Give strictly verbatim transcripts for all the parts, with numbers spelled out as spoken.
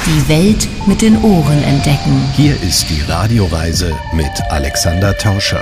Die Welt mit den Ohren entdecken. Hier ist die Radioreise mit Alexander Tauscher.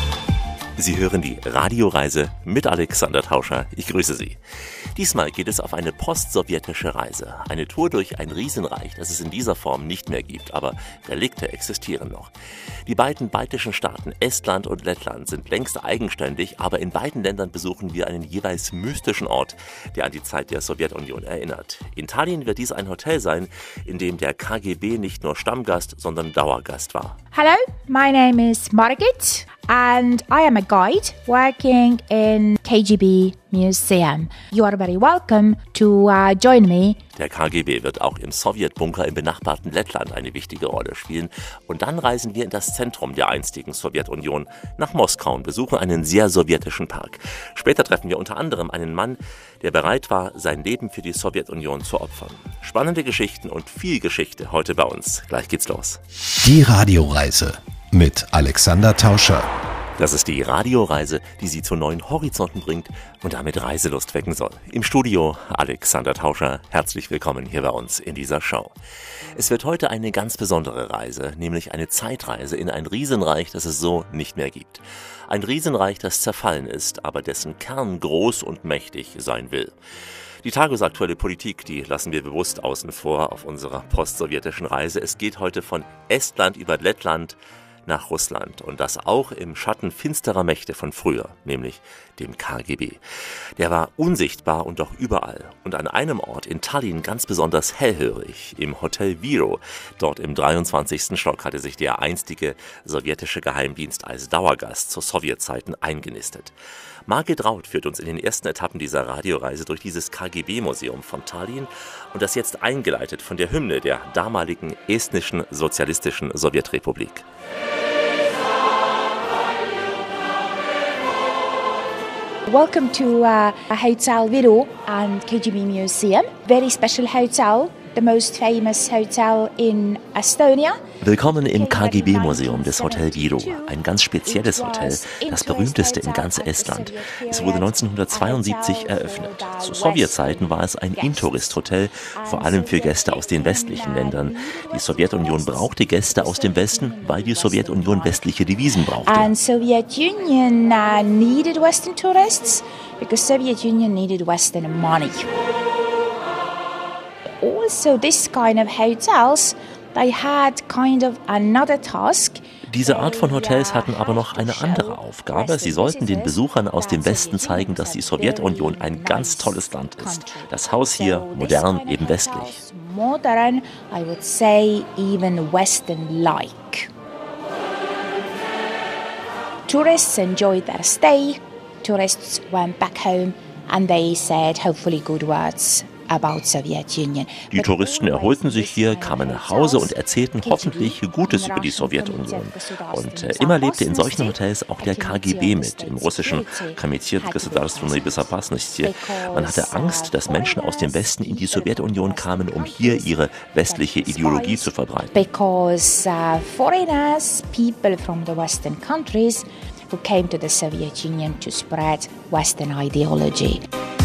Sie hören die Radioreise mit Alexander Tauscher. Ich grüße Sie. Diesmal geht es auf eine post-sowjetische Reise. Eine Tour durch ein Riesenreich, das es in dieser Form nicht mehr gibt, aber Relikte existieren noch. Die beiden baltischen Staaten Estland und Lettland sind längst eigenständig, aber in beiden Ländern besuchen wir einen jeweils mystischen Ort, der an die Zeit der Sowjetunion erinnert. In Tallinn wird dies ein Hotel sein, in dem der K G B nicht nur Stammgast, sondern Dauergast war. Hello, my name is Margit and I am a guide working in K G B Museum. You are very welcome to uh, join me. Der K G B wird auch im Sowjetbunker im benachbarten Lettland eine wichtige Rolle spielen. Und dann reisen wir in das Zentrum der einstigen Sowjetunion, nach Moskau und besuchen einen sehr sowjetischen Park. Später treffen wir unter anderem einen Mann, der bereit war, sein Leben für die Sowjetunion zu opfern. Spannende Geschichten und viel Geschichte heute bei uns. Gleich geht's los. Die Radioreise mit Alexander Tauscher. Das ist die Radioreise, die Sie zu neuen Horizonten bringt und damit Reiselust wecken soll. Im Studio Alexander Tauscher, herzlich willkommen hier bei uns in dieser Show. Es wird heute eine ganz besondere Reise, nämlich eine Zeitreise in ein Riesenreich, das es so nicht mehr gibt. Ein Riesenreich, das zerfallen ist, aber dessen Kern groß und mächtig sein will. Die tagesaktuelle Politik, die lassen wir bewusst außen vor auf unserer post-sowjetischen Reise. Es geht heute von Estland über Lettland nach Russland und das auch im Schatten finsterer Mächte von früher, nämlich dem K G B. Der war unsichtbar und doch überall und an einem Ort in Tallinn ganz besonders hellhörig, im Hotel Viro. Dort im dreiundzwanzigsten Stock hatte sich der einstige sowjetische Geheimdienst als Dauergast zu Sowjetzeiten eingenistet. Margit Raut führt uns in den ersten Etappen dieser Radioreise durch dieses K G B-Museum von Tallinn und das jetzt eingeleitet von der Hymne der damaligen estnischen sozialistischen Sowjetrepublik. Welcome to uh, Hotel Viro and K G B Museum. Very special hotel, the most famous hotel in Estonia. Willkommen im K G B-Museum des Hotel Viro, ein ganz spezielles Hotel, das berühmteste in ganz Estland. Es wurde neunzehnhundertzweiundsiebzig eröffnet. Zu Sowjetzeiten war es ein Intourist-Hotel, vor allem für Gäste aus den westlichen Ländern. Die Sowjetunion brauchte Gäste aus dem Westen, weil die Sowjetunion westliche Devisen brauchte. And Soviet Union uh, needed Western tourists because Soviet Union needed Western money. Also, this kind of hotels, they had kind of another task. Diese Art von Hotels hatten aber noch eine andere Aufgabe. Sie sollten den Besuchern aus dem Westen zeigen, dass die Sowjetunion ein ganz tolles Land ist. Das Haus hier, modern, eben westlich. Modern, I would say even Western-like. Tourists enjoyed their stay. Tourists went back home and they said hopefully good words about Soviet Union. Die Touristen erholten sich hier, kamen nach Hause und erzählten hoffentlich Gutes über die Sowjetunion. Und äh, immer lebte in solchen Hotels auch der K G B mit, im russischen Комитет государственной безопасности. Man hatte Angst, dass Menschen aus dem Westen in die Sowjetunion kamen, um hier ihre westliche Ideologie zu verbreiten. Because uh, foreigners, people from the Western countries who came to the Soviet Union to spread Western ideology.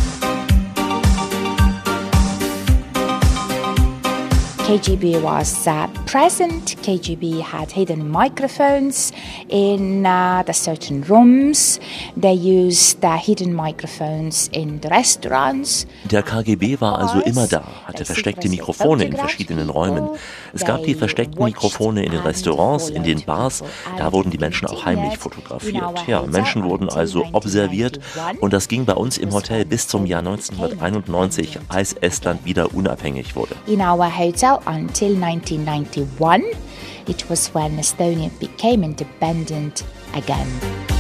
K G B was uh, present. K G B had hidden microphones in uh, the certain rooms. They used uh, hidden microphones in the restaurants. Der K G B war also immer da, hatte versteckte Mikrofone in verschiedenen Räumen. Es gab die versteckten Mikrofone in den Restaurants, in den Bars. Da wurden die Menschen auch heimlich fotografiert. Ja, Menschen wurden also observiert und das ging bei uns im Hotel bis zum Jahr neunzehnhunderteinundneunzig, als Estland wieder unabhängig wurde. In our hotel until nineteen ninety-one, it was when Estonia became independent again.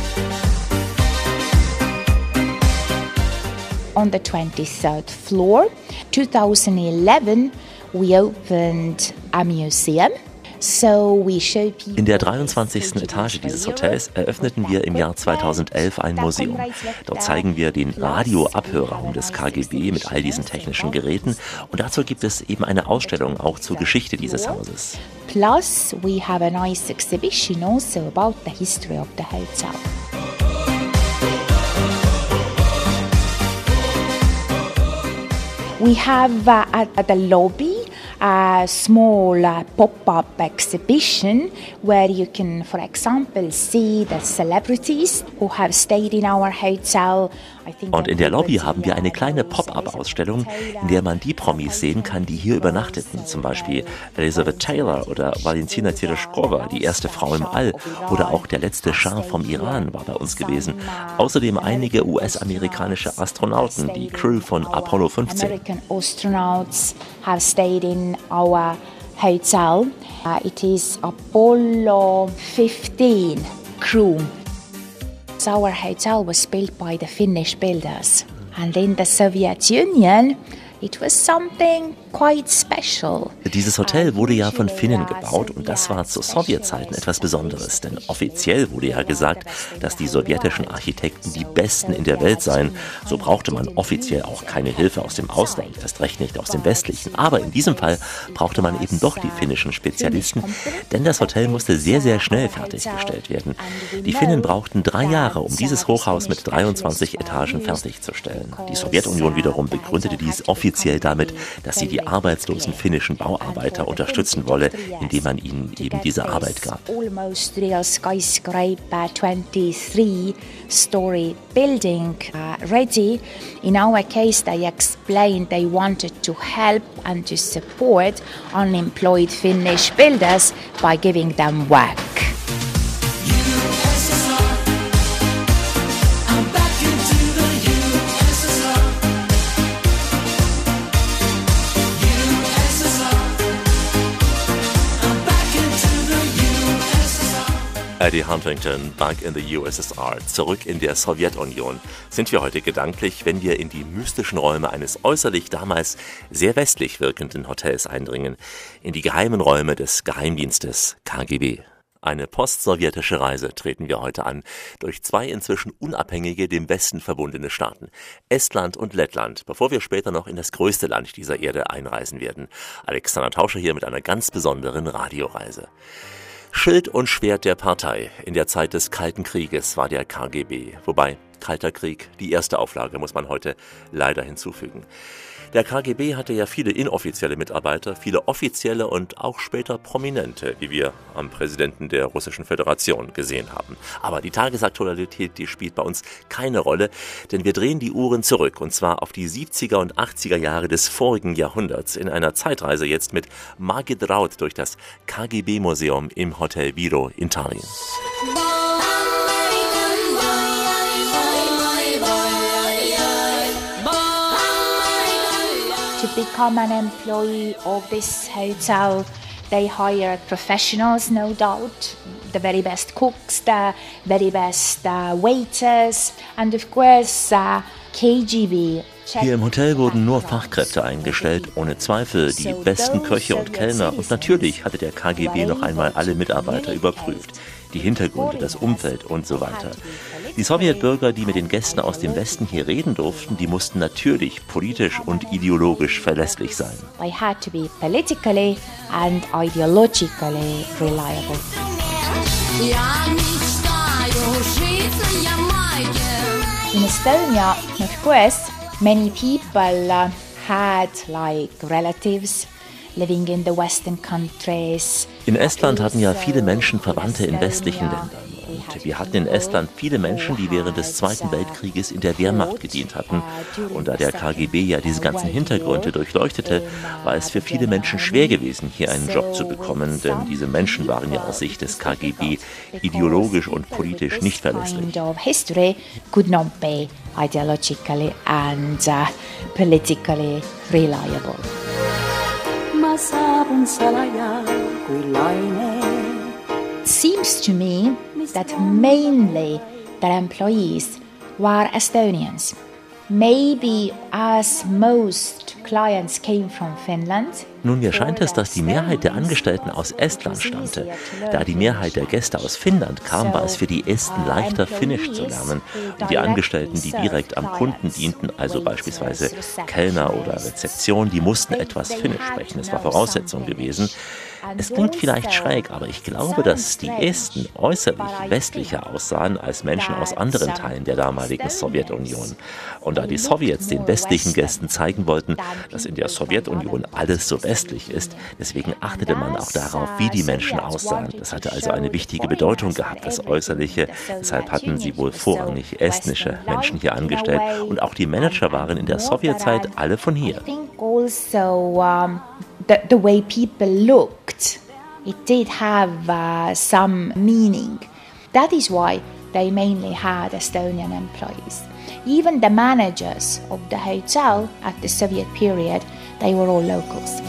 On the twenty-third floor, twenty eleven, we opened a museum. In der dreiundzwanzigsten Etage dieses Hotels eröffneten wir im Jahr zweitausendelf ein Museum. Dort zeigen wir den Radioabhörraum des K G B mit all diesen technischen Geräten und dazu gibt es eben eine Ausstellung auch zur Geschichte dieses Hauses. Plus, we have a nice exhibition also about the history of the hotel. We have uh, at, at the lobby a small uh, pop-up exhibition where you can, for example, see the celebrities who have stayed in our hotel. Und in der Lobby haben wir eine kleine Pop-up-Ausstellung, in der man die Promis sehen kann, die hier übernachteten. Zum Beispiel Elizabeth Taylor oder Valentina Tereshkova, die erste Frau im All. Oder auch der letzte Schah vom Iran war bei uns gewesen. Außerdem einige U S-amerikanische Astronauten, die Crew von Apollo fünfzehn. American astronauts have stayed in our hotel. Uh, it is Apollo fifteen crew. Our hotel was built by the Finnish builders, and in the Soviet Union it was something quite special. Dieses Hotel wurde ja von Finnen gebaut und das war zu Sowjetzeiten etwas Besonderes, denn offiziell wurde ja gesagt, dass die sowjetischen Architekten die besten in der Welt seien. So brauchte man offiziell auch keine Hilfe aus dem Ausland, erst recht nicht aus dem westlichen. Aber in diesem Fall brauchte man eben doch die finnischen Spezialisten, denn das Hotel musste sehr, sehr schnell fertiggestellt werden. Die Finnen brauchten drei Jahre, um dieses Hochhaus mit dreiundzwanzig Etagen fertigzustellen. Die Sowjetunion wiederum begründete dies offiziell damit, dass sie die arbeitslosen finnischen Bauarbeiter unterstützen wolle, indem man ihnen eben diese Arbeit gab. Almost real skyscraper twenty-three story building uh, ready. In our case, they explained they wanted to help and to support unemployed Finnish builders by giving them work. Eddie Huntington, Back in the U S S R, zurück in der Sowjetunion, sind wir heute gedanklich, wenn wir in die mystischen Räume eines äußerlich damals sehr westlich wirkenden Hotels eindringen, in die geheimen Räume des Geheimdienstes K G B. Eine postsowjetische Reise treten wir heute an, durch zwei inzwischen unabhängige, dem Westen verbundene Staaten, Estland und Lettland, bevor wir später noch in das größte Land dieser Erde einreisen werden. Alexander Tauscher hier mit einer ganz besonderen Radioreise. Schild und Schwert der Partei. In der Zeit des Kalten Krieges war der K G B. Wobei, Kalter Krieg, die erste Auflage, muss man heute leider hinzufügen. Der K G B hatte ja viele inoffizielle Mitarbeiter, viele offizielle und auch später prominente, wie wir am Präsidenten der Russischen Föderation gesehen haben. Aber die Tagesaktualität, die spielt bei uns keine Rolle, denn wir drehen die Uhren zurück, und zwar auf die siebziger und achtziger Jahre des vorigen Jahrhunderts, in einer Zeitreise jetzt mit Margit Raud durch das K G B-Museum im Hotel Viro in Tallinn. To become an employee of this hotel, they hired professionals, no doubt, the very best cooks, the very best uh, waiters, and of course uh, K G B. Hier im Hotel wurden nur Fachkräfte eingestellt, ohne Zweifel die besten Köche und Kellner, und natürlich hatte der K G B noch einmal alle Mitarbeiter überprüft, die Hintergründe, das Umfeld und so weiter. Die Sowjetbürger, die mit den Gästen aus dem Westen hier reden durften, die mussten natürlich politisch und ideologisch verlässlich sein. They had to be politically and ideologically reliable. In Estonia, of course, many people uh, had like relatives living in the Western countries. In Estland hatten ja viele Menschen Verwandte in westlichen Ländern. Und wir hatten in Estland viele Menschen, die während des Zweiten Weltkrieges in der Wehrmacht gedient hatten. Und da der K G B ja diese ganzen Hintergründe durchleuchtete, war es für viele Menschen schwer gewesen, hier einen Job zu bekommen, denn diese Menschen waren ja aus Sicht des K G B ideologisch und politisch nicht verlässlich. History could not be ideologically and uh, politically reliable. It seems to me that mainly their employees were Estonians. Maybe as most clients came from Finland. Nun, mir scheint es, dass die Mehrheit der Angestellten aus Estland stammte. Da die Mehrheit der Gäste aus Finnland kam, war es für die Esten leichter, Finnisch zu lernen. Und die Angestellten, die direkt am Kunden dienten, also beispielsweise Kellner oder Rezeption, die mussten etwas Finnisch sprechen. Das war Voraussetzung gewesen. Es klingt vielleicht schräg, aber ich glaube, dass die Esten äußerlich westlicher aussahen als Menschen aus anderen Teilen der damaligen Sowjetunion. Und da die Sowjets den westlichen Gästen zeigen wollten, dass in der Sowjetunion alles so westlich ist, deswegen achtete man auch darauf, wie die Menschen aussahen. Das hatte also eine wichtige Bedeutung gehabt, das Äußerliche. Deshalb hatten sie wohl vorrangig estnische Menschen hier angestellt. Und auch die Manager waren in der Sowjetzeit alle von hier. Also, um, the, the way people looked, it did have uh, some meaning. That is why they mainly had Estonian employees. Even the managers of the hotel at the Soviet period, they were all locals.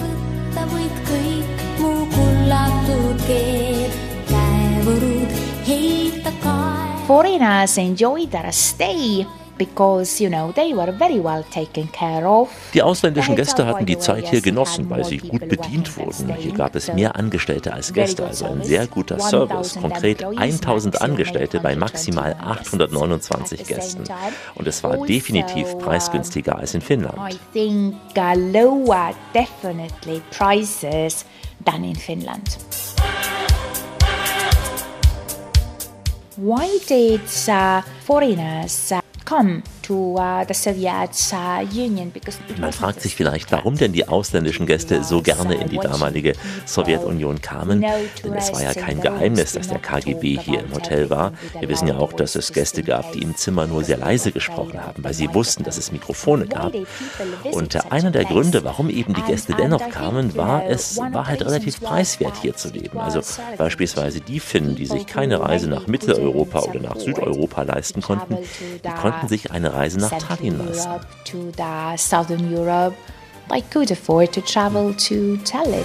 Foreigners enjoyed their stay because, you know, they were very well taken care of. Die ausländischen Gäste hatten die Zeit hier genossen, weil sie gut bedient wurden. Hier gab es mehr Angestellte als Gäste, also ein sehr guter Service. Konkret tausend Angestellte bei maximal achthundertneunundzwanzig Gästen. Und es war definitiv preisgünstiger als in Finnland. I think uh, lower definitely prices than in Finland. Why did uh, foreigners uh, come to uh, the Soviet uh, Union? Because Man fragt sich vielleicht, warum denn die ausländischen Gäste so gerne in die damalige Sowjetunion kamen. Denn es war ja kein Geheimnis, dass der K G B hier im Hotel war. Wir wissen ja auch, dass es Gäste gab, die im Zimmer nur sehr leise gesprochen haben, weil sie wussten, dass es Mikrofone gab. Und einer der Gründe, warum eben die Gäste dennoch kamen, war, es war halt relativ preiswert hier zu leben. Also beispielsweise die Finnen, die sich keine Reise nach Mitteleuropa oder nach Südeuropa leisten konnten, die konnten sich eine Reise nach Tallinn leisten. To the southern Europe, they could afford to travel to Tallinn.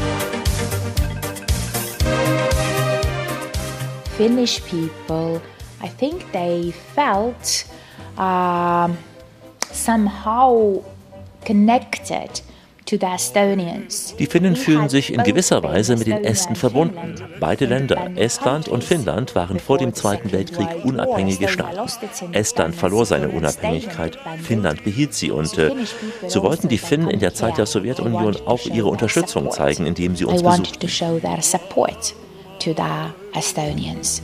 Finnish people, I think they felt uh, somehow connected to the Estonians. Die Finnen fühlen sich in gewisser Weise mit den Esten verbunden. Beide Länder, Estland und Finnland, waren vor dem Zweiten Weltkrieg unabhängige Staaten. Estland verlor seine Unabhängigkeit, Finnland behielt sie und äh, so wollten die Finnen in der Zeit der Sowjetunion auch ihre Unterstützung zeigen, indem sie uns besuchten. To the Estonians.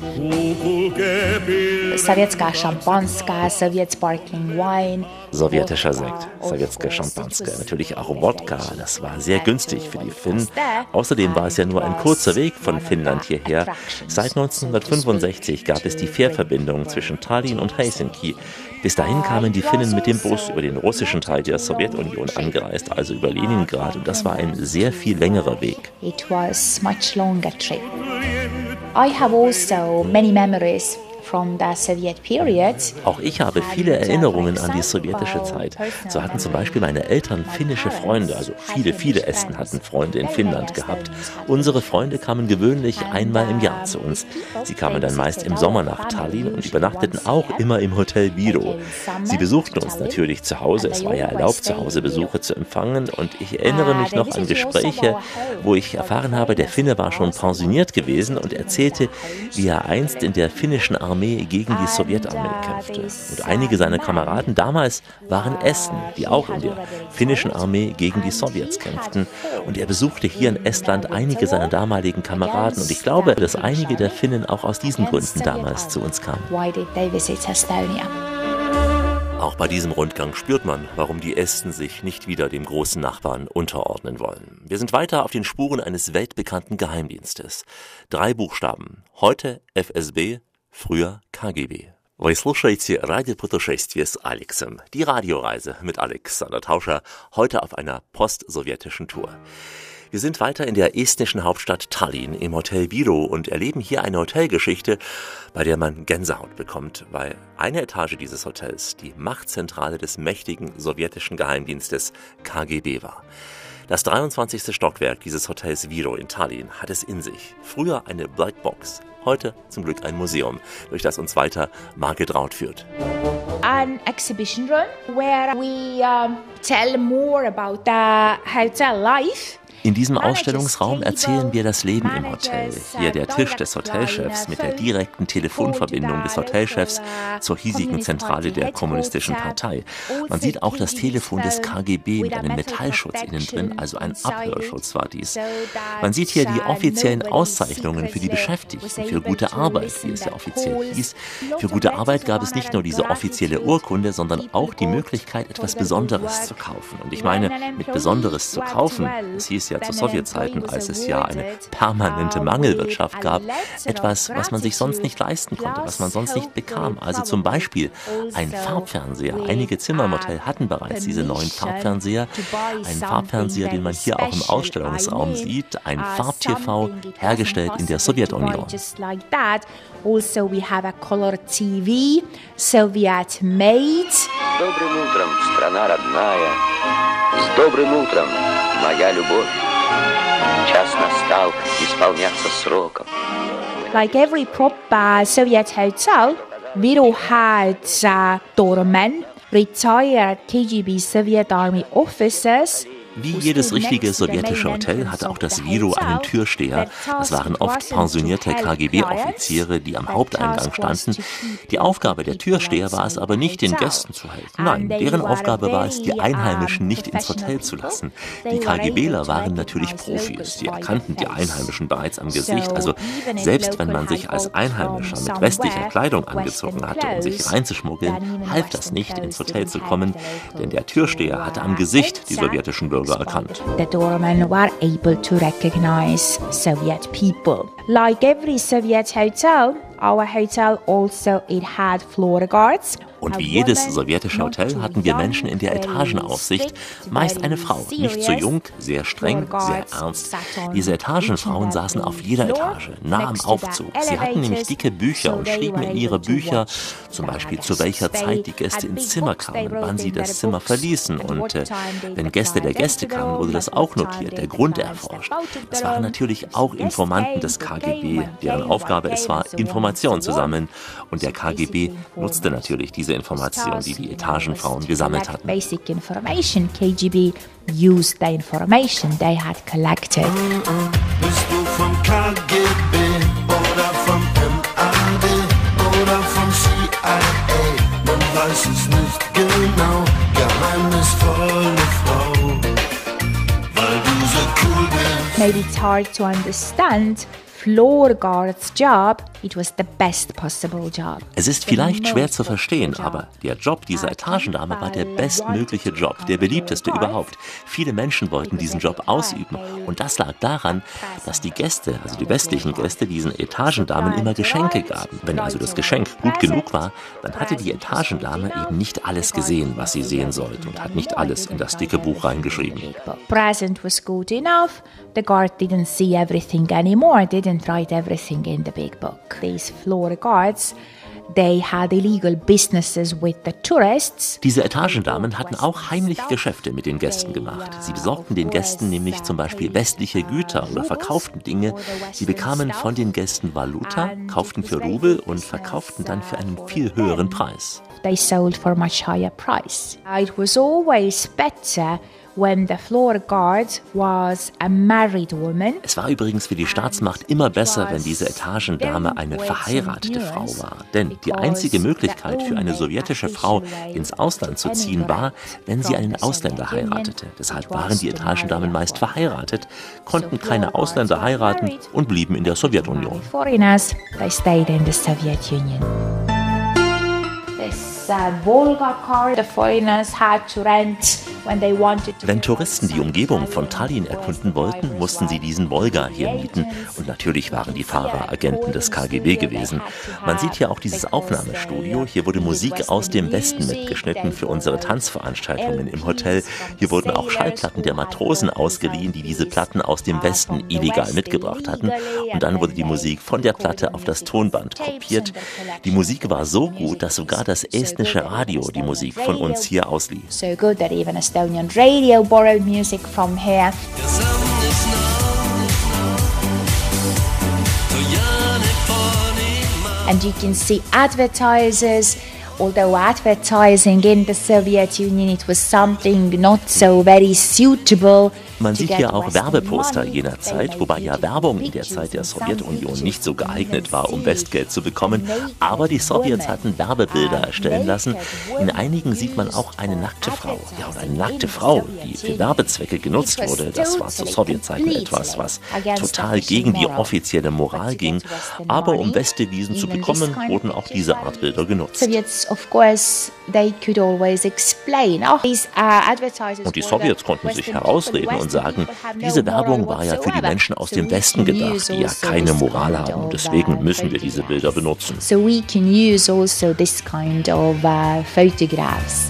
Sowietska Schampanska, Soviet Sparkling Wine. Sowjetischer Sekt, Sowjetska Schampanska, natürlich auch Wodka, das war sehr günstig für die Finnen. Außerdem war es ja nur ein kurzer Weg von Finnland hierher. Seit neunzehnhundertfünfundsechzig gab es die Fährverbindung zwischen Tallinn und Helsinki. Bis dahin kamen die Finnen mit dem Bus über den russischen Teil der Sowjetunion angereist, also über Leningrad, und das war ein sehr viel längerer Weg. It was much longer trip. I have also many memories from the Soviet period. Auch ich habe viele Erinnerungen an die sowjetische Zeit. So hatten zum Beispiel meine Eltern finnische Freunde, also viele, viele Esten hatten Freunde in Finnland gehabt. Unsere Freunde kamen gewöhnlich einmal im Jahr zu uns. Sie kamen dann meist im Sommer nach Tallinn und übernachteten auch immer im Hotel Viro. Sie besuchten uns natürlich zu Hause, es war ja erlaubt, zu Hause Besuche zu empfangen, und ich erinnere mich noch an Gespräche, wo ich erfahren habe, der Finne war schon pensioniert gewesen und erzählte, wie er einst in der finnischen Armee gegen die Sowjetarmee kämpfte. Und einige seiner Kameraden damals waren Esten, die auch in der finnischen Armee gegen die Sowjets kämpften. Und er besuchte hier in Estland einige seiner damaligen Kameraden. Und ich glaube, dass einige der Finnen auch aus diesen Gründen damals zu uns kamen. Auch bei diesem Rundgang spürt man, warum die Esten sich nicht wieder dem großen Nachbarn unterordnen wollen. Wir sind weiter auf den Spuren eines weltbekannten Geheimdienstes. Drei Buchstaben. Heute F S B, früher K G B. Вы слушаете Радиопутешествие с Алексом, die Radioreise mit Alexander Tauscher, heute auf einer postsowjetischen Tour. Wir sind weiter in der estnischen Hauptstadt Tallinn im Hotel Viro und erleben hier eine Hotelgeschichte, bei der man Gänsehaut bekommt, weil eine Etage dieses Hotels die Machtzentrale des mächtigen sowjetischen Geheimdienstes K G B war. Das dreiundzwanzigste Stockwerk dieses Hotels Viro in Tallinn hat es in sich. Früher eine Blackbox, heute zum Glück ein Museum, durch das uns weiter Margit Raut führt. An exhibition room where we um, tell more about the hotel life. In diesem Ausstellungsraum erzählen wir das Leben im Hotel. Hier der Tisch des Hotelchefs mit der direkten Telefonverbindung des Hotelchefs zur hiesigen Zentrale der Kommunistischen Partei. Man sieht auch das Telefon des K G B mit einem Metallschutz innen drin, also ein Abhörschutz war dies. Man sieht hier die offiziellen Auszeichnungen für die Beschäftigten, für gute Arbeit, wie es ja offiziell hieß. Für gute Arbeit gab es nicht nur diese offizielle Urkunde, sondern auch die Möglichkeit, etwas Besonderes zu kaufen. Und ich meine, mit Besonderes zu kaufen, es hieß ja zu Sowjetzeiten, als es ja eine permanente Mangelwirtschaft gab, etwas, was man sich sonst nicht leisten konnte, was man sonst nicht bekam. Also zum Beispiel ein Farbfernseher. Einige Zimmer im Hotel hatten bereits diese neuen Farbfernseher. Ein Farbfernseher, den man hier auch im Ausstellungsraum sieht, ein Farb-T V, hergestellt in der Sowjetunion. Also we have a color T V, Soviet made. Добрым утром, страна родная, с добрым утром, моя любовь. Час настал исполняться сроком. Like every proper Soviet hotel, we all had uh, doormen, retired K G B Soviet Army officers. Wie jedes richtige sowjetische Hotel hatte auch das Viro einen Türsteher. Das waren oft pensionierte K G B-Offiziere, die am Haupteingang standen. Die Aufgabe der Türsteher war es aber nicht, den Gästen zu helfen. Nein, deren Aufgabe war es, die Einheimischen nicht ins Hotel zu lassen. Die KGBler waren natürlich Profis. Sie erkannten die Einheimischen bereits am Gesicht. Also selbst wenn man sich als Einheimischer mit westlicher Kleidung angezogen hatte, um sich reinzuschmuggeln, half das nicht, ins Hotel zu kommen, denn der Türsteher hatte am Gesicht die sowjetischen Bürger erkannt. The doormen were able to recognize Soviet people. Like every Soviet hotel, our hotel also it had floor guards. Und wie jedes sowjetische Hotel hatten wir Menschen in der Etagenaufsicht, meist eine Frau, nicht zu jung, sehr streng, sehr ernst. Diese Etagenfrauen saßen auf jeder Etage, nah am Aufzug. Sie hatten nämlich dicke Bücher und schrieben in ihre Bücher, zum Beispiel zu welcher Zeit die Gäste ins Zimmer kamen, wann sie das Zimmer verließen. Und äh, wenn Gäste der Gäste kamen, wurde das auch notiert, der Grund erforscht. Es waren natürlich auch Informanten des K G B, deren Aufgabe es war, Informationen zu sammeln. Und der K G B nutzte natürlich diese Informationen, die die Etagenfrauen gesammelt hatten. Basic information, K G B used the information they had collected. Bist du vom K G B oder vom M A D oder vom C I A? Man weiß es nicht genau, geheimnisvolle Frau, weil du so cool bist. Maybe it's hard to understand. Floor guard's job, it was the best possible job. Es ist vielleicht schwer zu verstehen, aber der Job dieser Etagendame war der bestmögliche Job, der beliebteste überhaupt. Viele Menschen wollten diesen Job ausüben und das lag daran, dass die Gäste, also die westlichen Gäste, diesen Etagendamen immer Geschenke gaben. Wenn also das Geschenk gut genug war, dann hatte die Etagendame eben nicht alles gesehen, was sie sehen sollte und hat nicht alles in das dicke Buch reingeschrieben. Present was good enough, the guard didn't see everything anymore, didn't write everything in the big book. These floor guards, they had illegal businesses with the tourists. Diese Etagendamen hatten auch heimlich Geschäfte mit den Gästen gemacht. Sie besorgten den Gästen nämlich zum Beispiel westliche Güter oder verkauften Dinge. Sie bekamen von den Gästen Valuta, kauften für Rubel und verkauften dann für einen viel höheren Preis. They sold for much higher price. It was always better when the floor guard was a married woman. Es war übrigens für die Staatsmacht immer besser, wenn diese Etagendame eine verheiratete Frau war. Denn die einzige Möglichkeit für eine sowjetische Frau ins Ausland zu ziehen war, wenn sie einen Ausländer heiratete. Deshalb waren die Etagendamen meist verheiratet, konnten keine Ausländer heiraten und blieben in der Sowjetunion. Foreigners, they stayed in the Soviet Union. Volga car the foreigners had to rent when they wanted to. Wenn Touristen die Umgebung von Tallinn erkunden wollten, mussten sie diesen Volga hier mieten. Und natürlich waren die Fahrer Agenten des K G B gewesen. Man sieht hier auch dieses Aufnahmestudio. Hier wurde Musik aus dem Westen mitgeschnitten für unsere Tanzveranstaltungen im Hotel. Hier wurden auch Schallplatten der Matrosen ausgeliehen, die diese Platten aus dem Westen illegal mitgebracht hatten. Und dann wurde die Musik von der Platte auf das Tonband kopiert. Die Musik war so gut, dass sogar das estnische Radio die Musik von uns hier auslieh. So good that even Estonian radio borrowed music from here. And you can see advertisers. Although advertising in the Soviet Union, it was something not so very suitable. Man sieht hier auch Werbeposter jener Zeit, wobei ja Werbung in der Zeit der Sowjetunion nicht so geeignet war, um Westgeld zu bekommen. Aber die Sowjets hatten Werbebilder erstellen lassen. In einigen sieht man auch eine nackte Frau. Ja, und eine nackte Frau, die für Werbezwecke genutzt wurde, das war zu Sowjetzeiten etwas, was total gegen die offizielle Moral ging. Aber um Westdevisen zu bekommen, wurden auch diese Art Bilder genutzt. Und die Sowjets konnten sich herausreden und sagen, diese Werbung war ja für die Menschen aus dem Westen gedacht, die ja keine Moral haben. Deswegen müssen wir diese Bilder benutzen. So we can use also this kind of uh, photographs.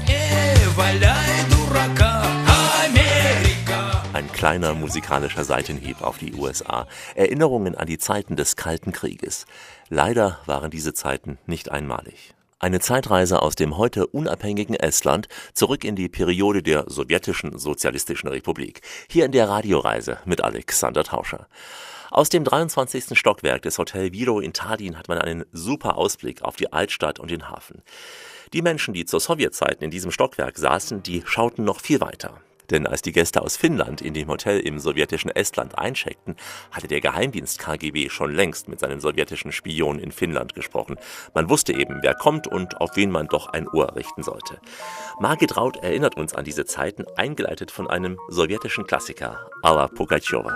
Ein kleiner musikalischer Seitenhieb auf die U S A. Erinnerungen an die Zeiten des Kalten Krieges. Leider waren diese Zeiten nicht einmalig. Eine Zeitreise aus dem heute unabhängigen Estland zurück in die Periode der sowjetischen Sozialistischen Republik. Hier in der Radioreise mit Alexander Tauscher. Aus dem dreiundzwanzigsten Stockwerk des Hotel Viro in Tallinn hat man einen super Ausblick auf die Altstadt und den Hafen. Die Menschen, die zur Sowjetzeiten in diesem Stockwerk saßen, die schauten noch viel weiter. Denn als die Gäste aus Finnland in dem Hotel im sowjetischen Estland eincheckten, hatte der Geheimdienst K G B schon längst mit seinen sowjetischen Spionen in Finnland gesprochen. Man wusste eben, wer kommt und auf wen man doch ein Ohr richten sollte. Margit Raut erinnert uns an diese Zeiten, eingeleitet von einem sowjetischen Klassiker, Alla Pugachewa.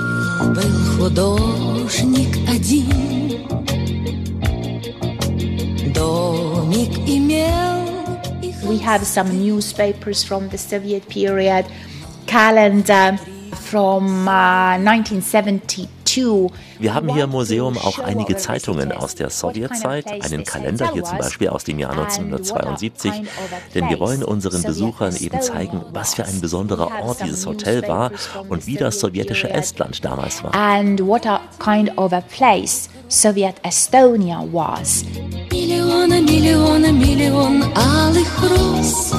We have some newspapers from the Soviet period, calendar from uh, nineteen seventy-two. Wir haben hier im Museum auch einige Zeitungen aus der Sowjetzeit, einen Kalender hier zum Beispiel aus dem Jahr neunzehnhundertzweiundsiebzig, denn wir wollen unseren Besuchern eben zeigen, was für ein besonderer Ort dieses Hotel war und wie das sowjetische Estland damals war. And what a kind of a place Soviet Estonia was. Миллиона, миллиона, миллион алых роз.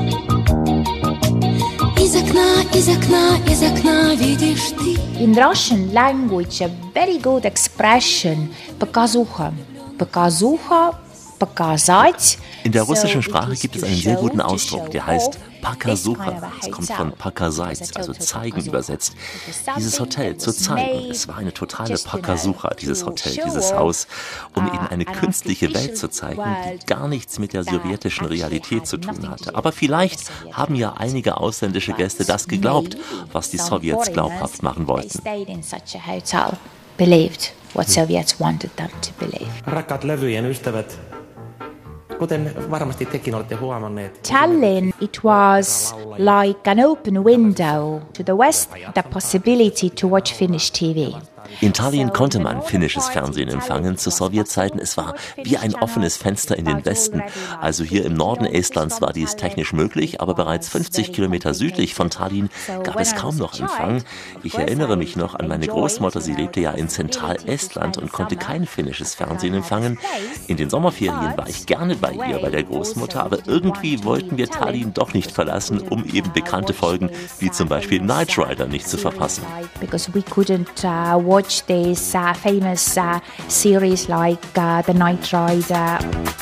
Из окна, из окна, из окна видишь ты. In Russian language, a very good expression, показуха. Показуха, показать. In der russischen Sprache gibt es einen sehr guten Ausdruck, der heißt Pakasucha. Es kommt von Pakazait, also zeigen übersetzt. Dieses Hotel zu zeigen, es war eine totale Pakasucha, dieses Hotel, dieses Haus, um eben eine künstliche Welt zu zeigen, die gar nichts mit der sowjetischen Realität zu tun hatte. Aber vielleicht haben ja einige ausländische Gäste das geglaubt, was die Sowjets glaubhaft machen wollten. Believed what Soviets wanted them to believe. Rakkaat levyjen ystävät, kuten varmasti tekin olette huomanneet. Tallinn, it was like an open window to the West, the possibility to watch Finnish T V. In Tallinn konnte man finnisches Fernsehen empfangen zu Sowjetzeiten. Es war wie ein offenes Fenster in den Westen. Also hier im Norden Estlands war dies technisch möglich, aber bereits fünfzig Kilometer südlich von Tallinn gab es kaum noch Empfang. Ich erinnere mich noch an meine Großmutter, sie lebte ja in Zentralestland und konnte kein finnisches Fernsehen empfangen. In den Sommerferien war ich gerne bei ihr, bei der Großmutter, aber irgendwie wollten wir Tallinn doch nicht verlassen, um eben bekannte Folgen wie zum Beispiel Knight Rider nicht zu verpassen. Because we couldn't uh, watch this uh, famous uh, series like uh, the Knight Rider.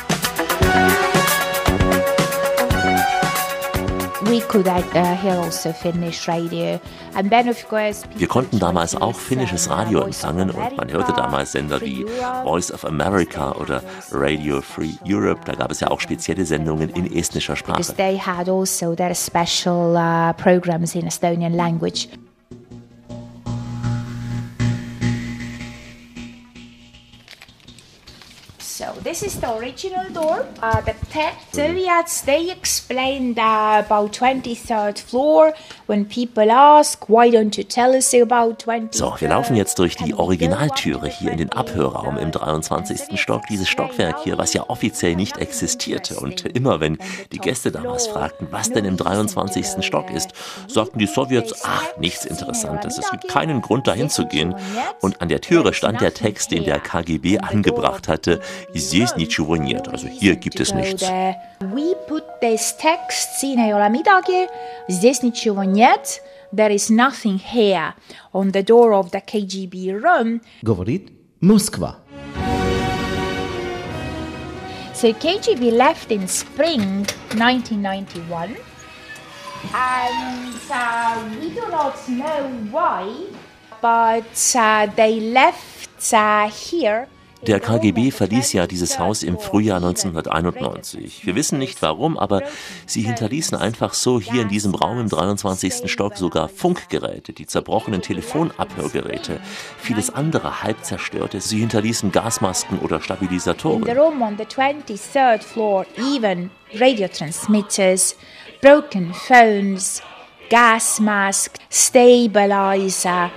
We could uh, hear also Finnish radio. And then of course, wir konnten damals auch finnisches Radio empfangen und man hörte damals Sender wie Voice of America oder Radio Free Europe. Da gab es ja auch spezielle Sendungen in estnischer Sprache. They had also their special uh, programs in Estonian language. So this is the original door. Uh, the text Soviets, they explained uh, about twenty-third floor. When people ask, why don't you tell us about twenty-third? So, wir laufen jetzt durch die Originaltüre hier in den Abhörraum im dreiundzwanzigsten Stock. Dieses Stockwerk hier, was ja offiziell nicht existierte. Und immer wenn die Gäste damals fragten, was denn im dreiundzwanzigsten Stock ist, sagten die Sowjets, ach, nichts Interessantes. Es gibt keinen Grund, dahin zu gehen. Und an der Türe stand der Text, den der K G B angebracht hatte. Здесь ничего нет, also hier gibt es nichts. We put this text, siin ei ole midagi, здесь ничего нет, there is nothing here, on the door of the K G B room. Говорит Москва. So K G B left in spring nineteen ninety-one. And uh, we do not know why, but uh, they left uh, here. Der K G B verließ ja dieses Haus im Frühjahr neunzehnhunderteinundneunzig. Wir wissen nicht warum, aber sie hinterließen einfach so hier in diesem Raum im dreiundzwanzigsten Stock sogar Funkgeräte, die zerbrochenen Telefonabhörgeräte, vieles andere halb zerstörte. Sie hinterließen Gasmasken oder Stabilisatoren. In the room on the twenty-third floor, even radio transmitters, broken phones, gas mask, stabilizer.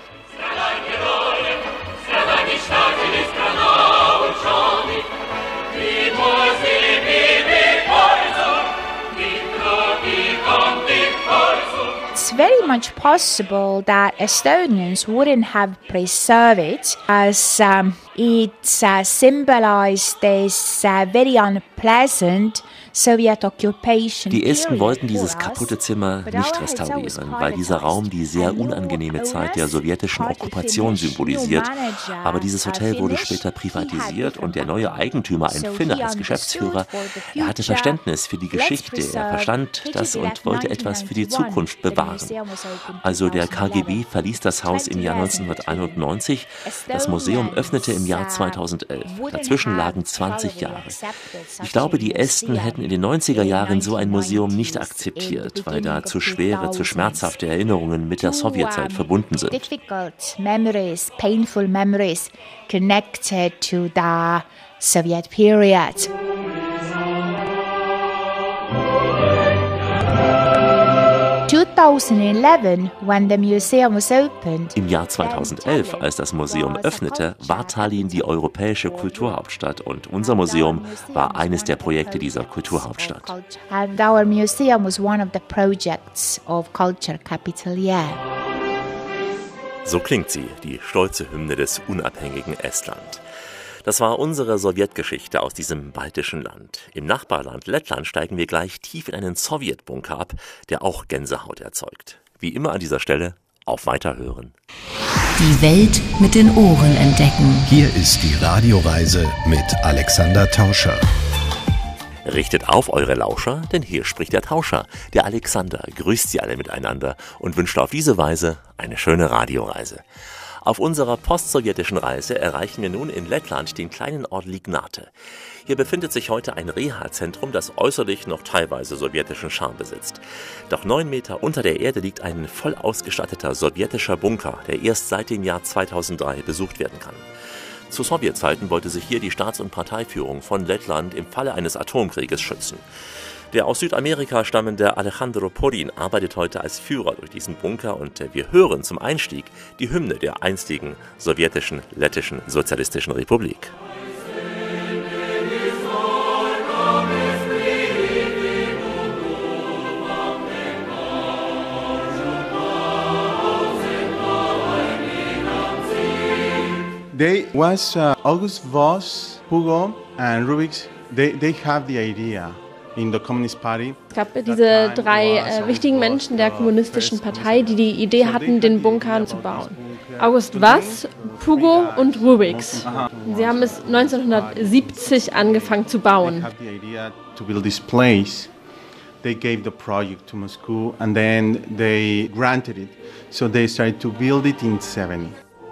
It's very much possible that Estonians wouldn't have preserved it, as um, it uh, symbolized this uh, very unpleasant Soviet occupation. Die Esten wollten dieses kaputte Zimmer nicht restaurieren, weil dieser Raum die sehr unangenehme Zeit der sowjetischen Okkupation symbolisiert. Aber dieses Hotel wurde später privatisiert und der neue Eigentümer, ein Finne als Geschäftsführer, er hatte Verständnis für die Geschichte, er verstand das und wollte etwas für die Zukunft bewahren. Also der K G B verließ das Haus im Jahr neunzehnhunderteinundneunzig, das Museum öffnete im Jahr zweitausendelf. Dazwischen lagen zwanzig Jahre. Ich glaube, die Esten hätten in den neunziger Jahren so ein Museum nicht akzeptiert, weil da zu schwere, zu schmerzhafte Erinnerungen mit der Sowjetzeit verbunden sind. Difficult memories, painful memories connected to the Soviet period. twenty eleven, when the museum was opened. Im Jahr zweitausendelf, als das Museum öffnete, war Tallinn die europäische Kulturhauptstadt und unser Museum war eines der Projekte dieser Kulturhauptstadt. And our museum was one of the projects of Culture Capital Year. So klingt sie, die stolze Hymne des unabhängigen Estland. Das war unsere Sowjetgeschichte aus diesem baltischen Land. Im Nachbarland Lettland steigen wir gleich tief in einen Sowjetbunker ab, der auch Gänsehaut erzeugt. Wie immer an dieser Stelle, auf Weiterhören. Die Welt mit den Ohren entdecken. Hier ist die Radioreise mit Alexander Tauscher. Richtet auf eure Lauscher, denn hier spricht der Tauscher. Der Alexander grüßt sie alle miteinander und wünscht auf diese Weise eine schöne Radioreise. Auf unserer postsowjetischen Reise erreichen wir nun in Lettland den kleinen Ort Lignate. Hier befindet sich heute ein Reha-Zentrum, das äußerlich noch teilweise sowjetischen Charme besitzt. Doch neun Meter unter der Erde liegt ein voll ausgestatteter sowjetischer Bunker, der erst seit dem Jahr zweitausenddrei besucht werden kann. Zu Sowjetzeiten wollte sich hier die Staats- und Parteiführung von Lettland im Falle eines Atomkrieges schützen. Der aus Südamerika stammende Alejandro Porin arbeitet heute als Führer durch diesen Bunker und wir hören zum Einstieg die Hymne der einstigen sowjetischen, lettischen Sozialistischen Republik. They was uh, August Voss, Hugo and Rubix. They they have the idea. Es gab diese drei äh, wichtigen Menschen der Kommunistischen Partei, die die Idee hatten, den Bunker zu bauen. August Voss, Pugo und Rubix. Sie haben es neunzehnhundertsiebzig angefangen zu bauen. They gave the project to Moscow and then they granted it. So they started to build it in seventy.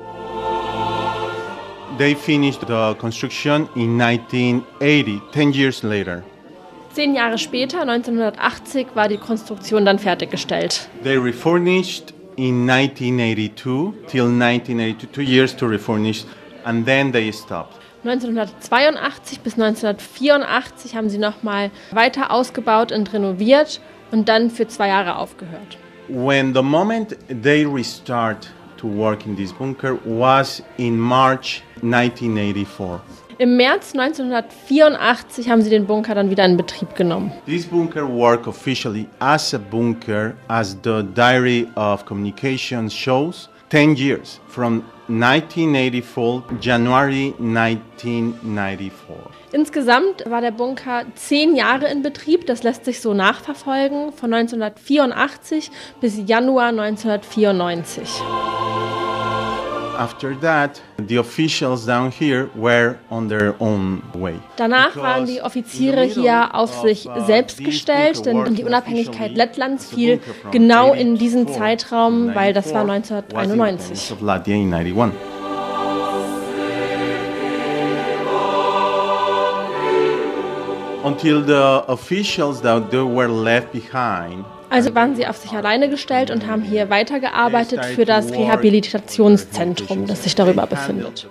They finished the construction in nineteen eighty, ten years later. Zehn Jahre später, neunzehnhundertachtzig, war die Konstruktion dann fertiggestellt. They refurnished in nineteen eighty-two, till nineteen eighty-two, two years to refurnish, and then they stopped. neunzehnhundertzweiundachtzig bis neunzehnhundertvierundachtzig haben sie nochmal weiter ausgebaut und renoviert und dann für zwei Jahre aufgehört. When the moment they restart to work in this bunker was in March nineteen eighty-four. Im März neunzehnhundertvierundachtzig haben sie den Bunker dann wieder in Betrieb genommen. This bunker worked officially as a bunker, as the Diary of Communications shows, ten years, from nineteen eighty-four, January nineteen ninety-four. Insgesamt war der Bunker zehn Jahre in Betrieb, das lässt sich so nachverfolgen, von neunzehnhundertvierundachtzig bis Januar neunzehnhundertvierundneunzig. after that, the officials down here were on their own way. Danach waren die Offiziere hier auf sich selbst gestellt, denn die Unabhängigkeit Lettlands fiel genau in diesen Zeitraum, weil das war neunzehnhunderteinundneunzig. Until the officials that they were left behind. Also waren sie auf sich alleine gestellt und haben hier weitergearbeitet für das Rehabilitationszentrum, das sich darüber befindet.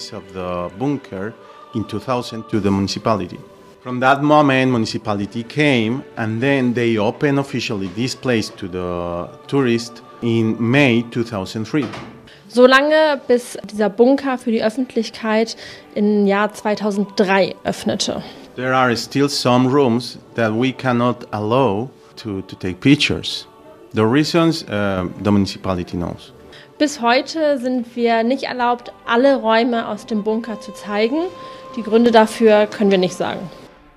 From that moment, municipality came and then they opened officially this place to the tourists in May two thousand three. So lange, bis dieser Bunker für die Öffentlichkeit im Jahr zweitausenddrei öffnete. There are still some rooms that we cannot allow to, to take pictures. The reasons uh, the municipality knows. Bis heute sind wir nicht erlaubt, alle Räume aus dem Bunker zu zeigen. Die Gründe dafür können wir nicht sagen.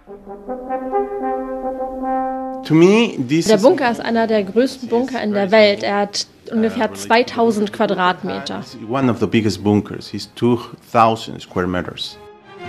To me, this der Bunker ist einer der größten Bunker in der Welt. Er hat ungefähr zweitausend Quadratmeter. One of the biggest bunkers is two thousand square meters.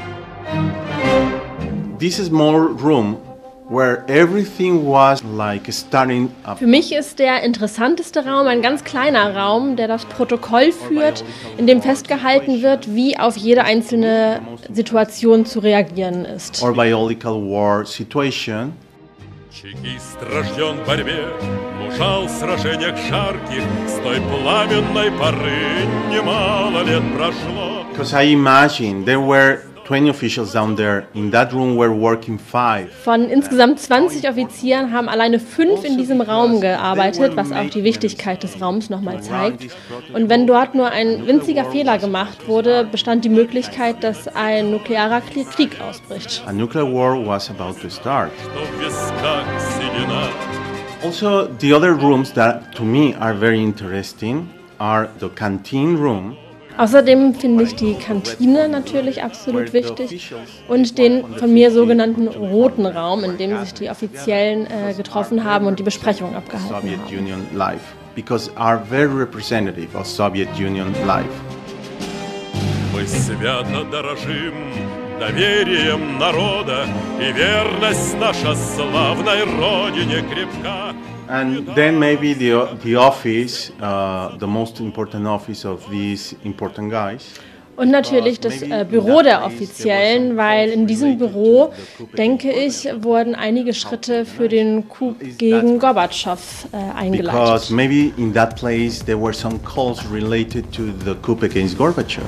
This small room where everything was like starting up. Für mich ist der interessanteste Raum ein ganz kleiner Raum, der das Protokoll führt, in dem festgehalten wird, wie auf jede einzelne Situation zu reagieren ist. Or biological war situation. Чекист рожден в борьбе, мужал в сражениях жарких, с той пламенной поры немало лет прошло. Because I imagine there were twenty officials down there. In that room were working five. Von insgesamt zwanzig Offizieren haben alleine fünf in diesem Raum gearbeitet, was auch die Wichtigkeit des Raums nochmal zeigt. Und wenn dort nur ein winziger Fehler gemacht wurde, bestand die Möglichkeit, dass ein nuklearer Krieg ausbricht. A nuclear war was about to start. Also, the other rooms that to me are very interesting are the canteen room. Außerdem finde ich die Kantine natürlich absolut wichtig und den von mir sogenannten roten Raum, in dem sich die Offiziellen äh, getroffen haben und die Besprechung abgehalten haben. Because are very representative of Soviet Union life. Мы свято дорожим доверием народа, и верность наша славной родине крепка. And then maybe the the office, uh, the most important office of these important guys. Und natürlich das äh, Büro der Offiziellen, weil in diesem Büro, denke ich, wurden einige Schritte für den Coup gegen Gorbatschow äh, eingeleitet. Because maybe in that place there were some calls related to the coup against Gorbachev.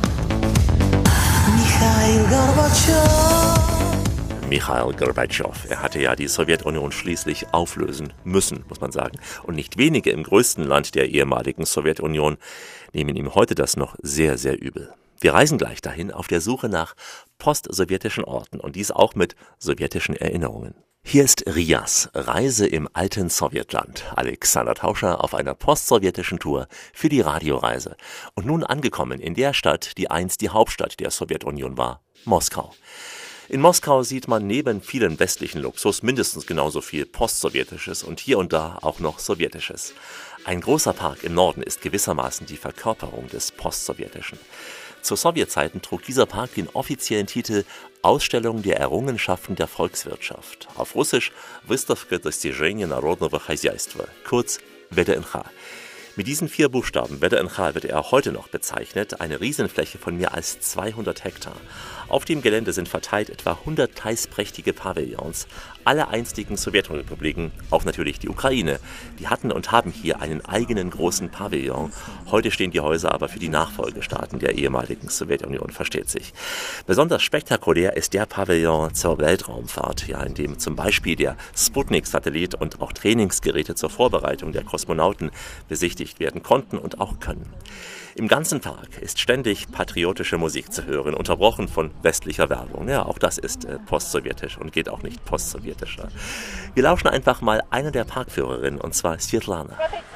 Michail Gorbatschow. Michail Gorbatschow. Er hatte ja die Sowjetunion schließlich auflösen müssen, muss man sagen. Und nicht wenige im größten Land der ehemaligen Sowjetunion nehmen ihm heute das noch sehr, sehr übel. Wir reisen gleich dahin auf der Suche nach post-sowjetischen Orten und dies auch mit sowjetischen Erinnerungen. Hier ist Rias, Reise im alten Sowjetland. Alexander Tauscher auf einer postsowjetischen Tour für die Radioreise. Und nun angekommen in der Stadt, die einst die Hauptstadt der Sowjetunion war, Moskau. In Moskau sieht man neben vielen westlichen Luxus mindestens genauso viel Postsowjetisches und hier und da auch noch Sowjetisches. Ein großer Park im Norden ist gewissermaßen die Verkörperung des Postsowjetischen. Zu Sowjetzeiten trug dieser Park den offiziellen Titel Ausstellung der Errungenschaften der Volkswirtschaft. Auf Russisch Выставка достижений народного хозяйства, kurz W D N H. Mit diesen vier Buchstaben W D N H wird er auch heute noch bezeichnet, eine Riesenfläche von mehr als zweihundert Hektar. Auf dem Gelände sind verteilt etwa hundert kreisprächtige Pavillons. Alle einstigen Sowjetrepubliken, auch natürlich die Ukraine, die hatten und haben hier einen eigenen großen Pavillon. Heute stehen die Häuser aber für die Nachfolgestaaten der ehemaligen Sowjetunion, versteht sich. Besonders spektakulär ist der Pavillon zur Weltraumfahrt, ja, in dem zum Beispiel der Sputnik-Satellit und auch Trainingsgeräte zur Vorbereitung der Kosmonauten besichtigt werden konnten und auch können. Im ganzen Park ist ständig patriotische Musik zu hören, unterbrochen von westlicher Werbung. Ja, auch das ist äh, postsowjetisch und geht auch nicht postsowjetischer. Wir lauschen einfach mal einer der Parkführerinnen, und zwar Svetlana.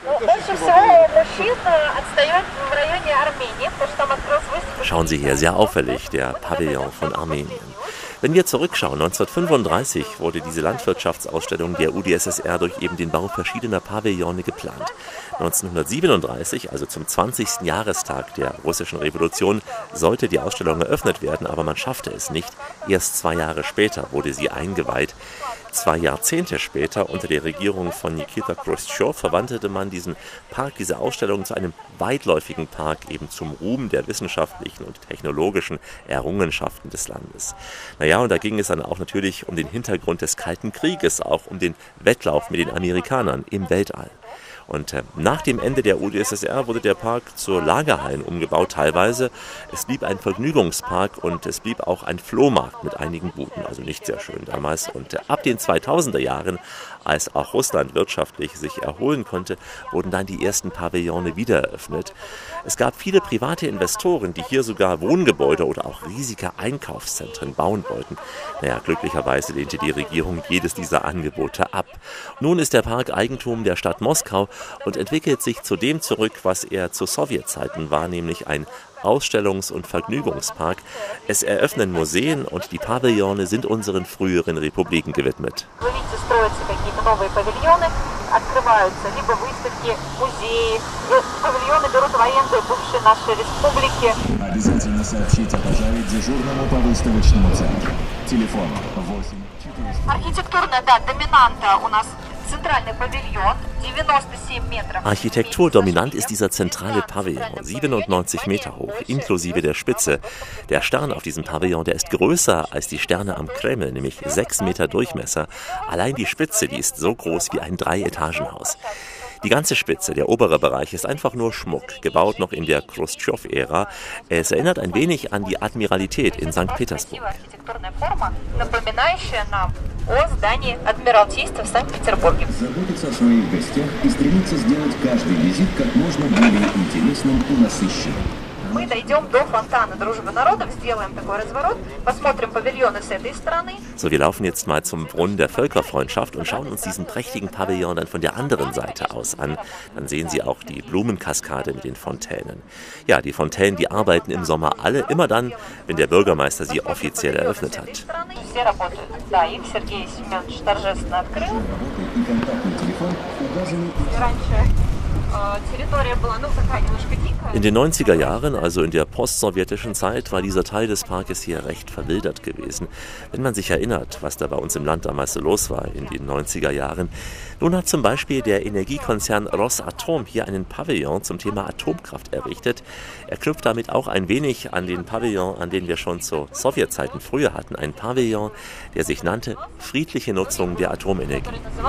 Schauen Sie hier, sehr auffällig, der Pavillon von Armenien. Wenn wir zurückschauen, neunzehnhundertfünfunddreißig wurde diese Landwirtschaftsausstellung der U d S S R durch eben den Bau verschiedener Pavillone geplant. neunzehnhundertsiebenunddreißig, also zum zwanzigsten Jahrestag der russischen Revolution, sollte die Ausstellung eröffnet werden, aber man schaffte es nicht. Erst zwei Jahre später wurde sie eingeweiht. Zwei Jahrzehnte später, unter der Regierung von Nikita Chruschtschow, verwandelte man diesen Park, diese Ausstellung zu einem weitläufigen Park, eben zum Ruhm der wissenschaftlichen und technologischen Errungenschaften des Landes. Naja, und da ging es dann auch natürlich um den Hintergrund des Kalten Krieges, auch um den Wettlauf mit den Amerikanern im Weltall. Und äh, nach dem Ende der U d S S R wurde der Park zur Lagerhallen umgebaut teilweise. Es blieb ein Vergnügungspark und es blieb auch ein Flohmarkt mit einigen Buden, also nicht sehr schön damals. Und äh, ab den zweitausender Jahren, als auch Russland wirtschaftlich sich erholen konnte, wurden dann die ersten Pavillone wieder eröffnet. Es gab viele private Investoren, die hier sogar Wohngebäude oder auch riesige Einkaufszentren bauen wollten. Naja, glücklicherweise lehnte die Regierung jedes dieser Angebote ab. Nun ist der Park Eigentum der Stadt Moskau und entwickelt sich zu dem zurück, was er zu Sowjetzeiten war, nämlich ein Ausstellungs- und Vergnügungspark. Es eröffnen Museen und die Pavillone sind unseren früheren Republiken gewidmet. Architektur dominant ist dieser zentrale Pavillon, siebenundneunzig Meter hoch, inklusive der Spitze. Der Stern auf diesem Pavillon, der ist größer als die Sterne am Kreml, nämlich sechs Meter Durchmesser. Allein die Spitze, die ist so groß wie ein Drei-Etagen-Haus. Die ganze Spitze, der obere Bereich, ist einfach nur Schmuck, gebaut noch in der Chruschtschow-Ära. Es erinnert ein wenig an die Admiralität in Sankt Petersburg. Заботиться о своих гостях и стремиться сделать каждый визит как можно более интересным и насыщенным. Мы дойдем до фонтана Дружбы народов, сделаем такой разворот, посмотрим павильоны с этой стороны. So, wir laufen jetzt mal zum Brunnen der Völkerfreundschaft und schauen uns diesen prächtigen Pavillon dann von der anderen Seite aus an. Dann sehen Sie auch die Blumenkaskade mit den Fontänen. Ja, die Fontänen, die arbeiten im Sommer alle, immer dann, wenn der Bürgermeister sie offiziell eröffnet hat. In den neunziger Jahren, also in der postsowjetischen Zeit, war dieser Teil des Parkes hier recht verwildert gewesen. Wenn man sich erinnert, was da bei uns im Land damals so los war in den neunziger Jahren. Nun hat zum Beispiel der Energiekonzern Rosatom hier einen Pavillon zum Thema Atomkraft errichtet. Er knüpft damit auch ein wenig an den Pavillon, an den wir schon zu Sowjetzeiten früher hatten. Ein Pavillon, der sich nannte Friedliche Nutzung der Atomenergie.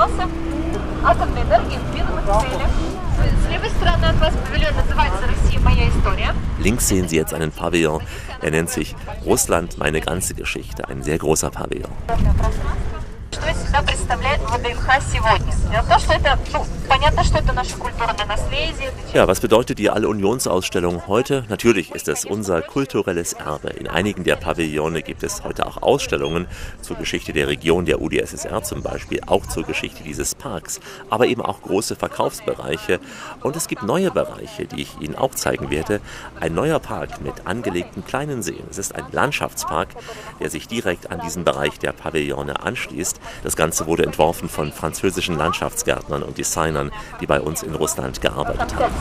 Links sehen Sie jetzt einen Pavillon, er nennt sich Russland, meine ganze Geschichte, ein sehr großer Pavillon. Что из себя представляет ВДНХ сегодня? Дело в том, что это, ну, понятно, что это наше культурное наследие. Ja, was bedeutet die All-Unions-Ausstellung heute? Natürlich ist es unser kulturelles Erbe. In einigen der Pavillone gibt es heute auch Ausstellungen zur Geschichte der Region der U d S S R zum Beispiel, auch zur Geschichte dieses Parks, aber eben auch große Verkaufsbereiche. Und es gibt neue Bereiche, die ich Ihnen auch zeigen werde. Ein neuer Park mit angelegten kleinen Seen. Es ist ein Landschaftspark, der sich direkt an diesen Bereich der Pavillone anschließt. Das Ganze wurde entworfen von französischen Landschaftsgärtnern und Designern, die bei uns in Russland gearbeitet haben.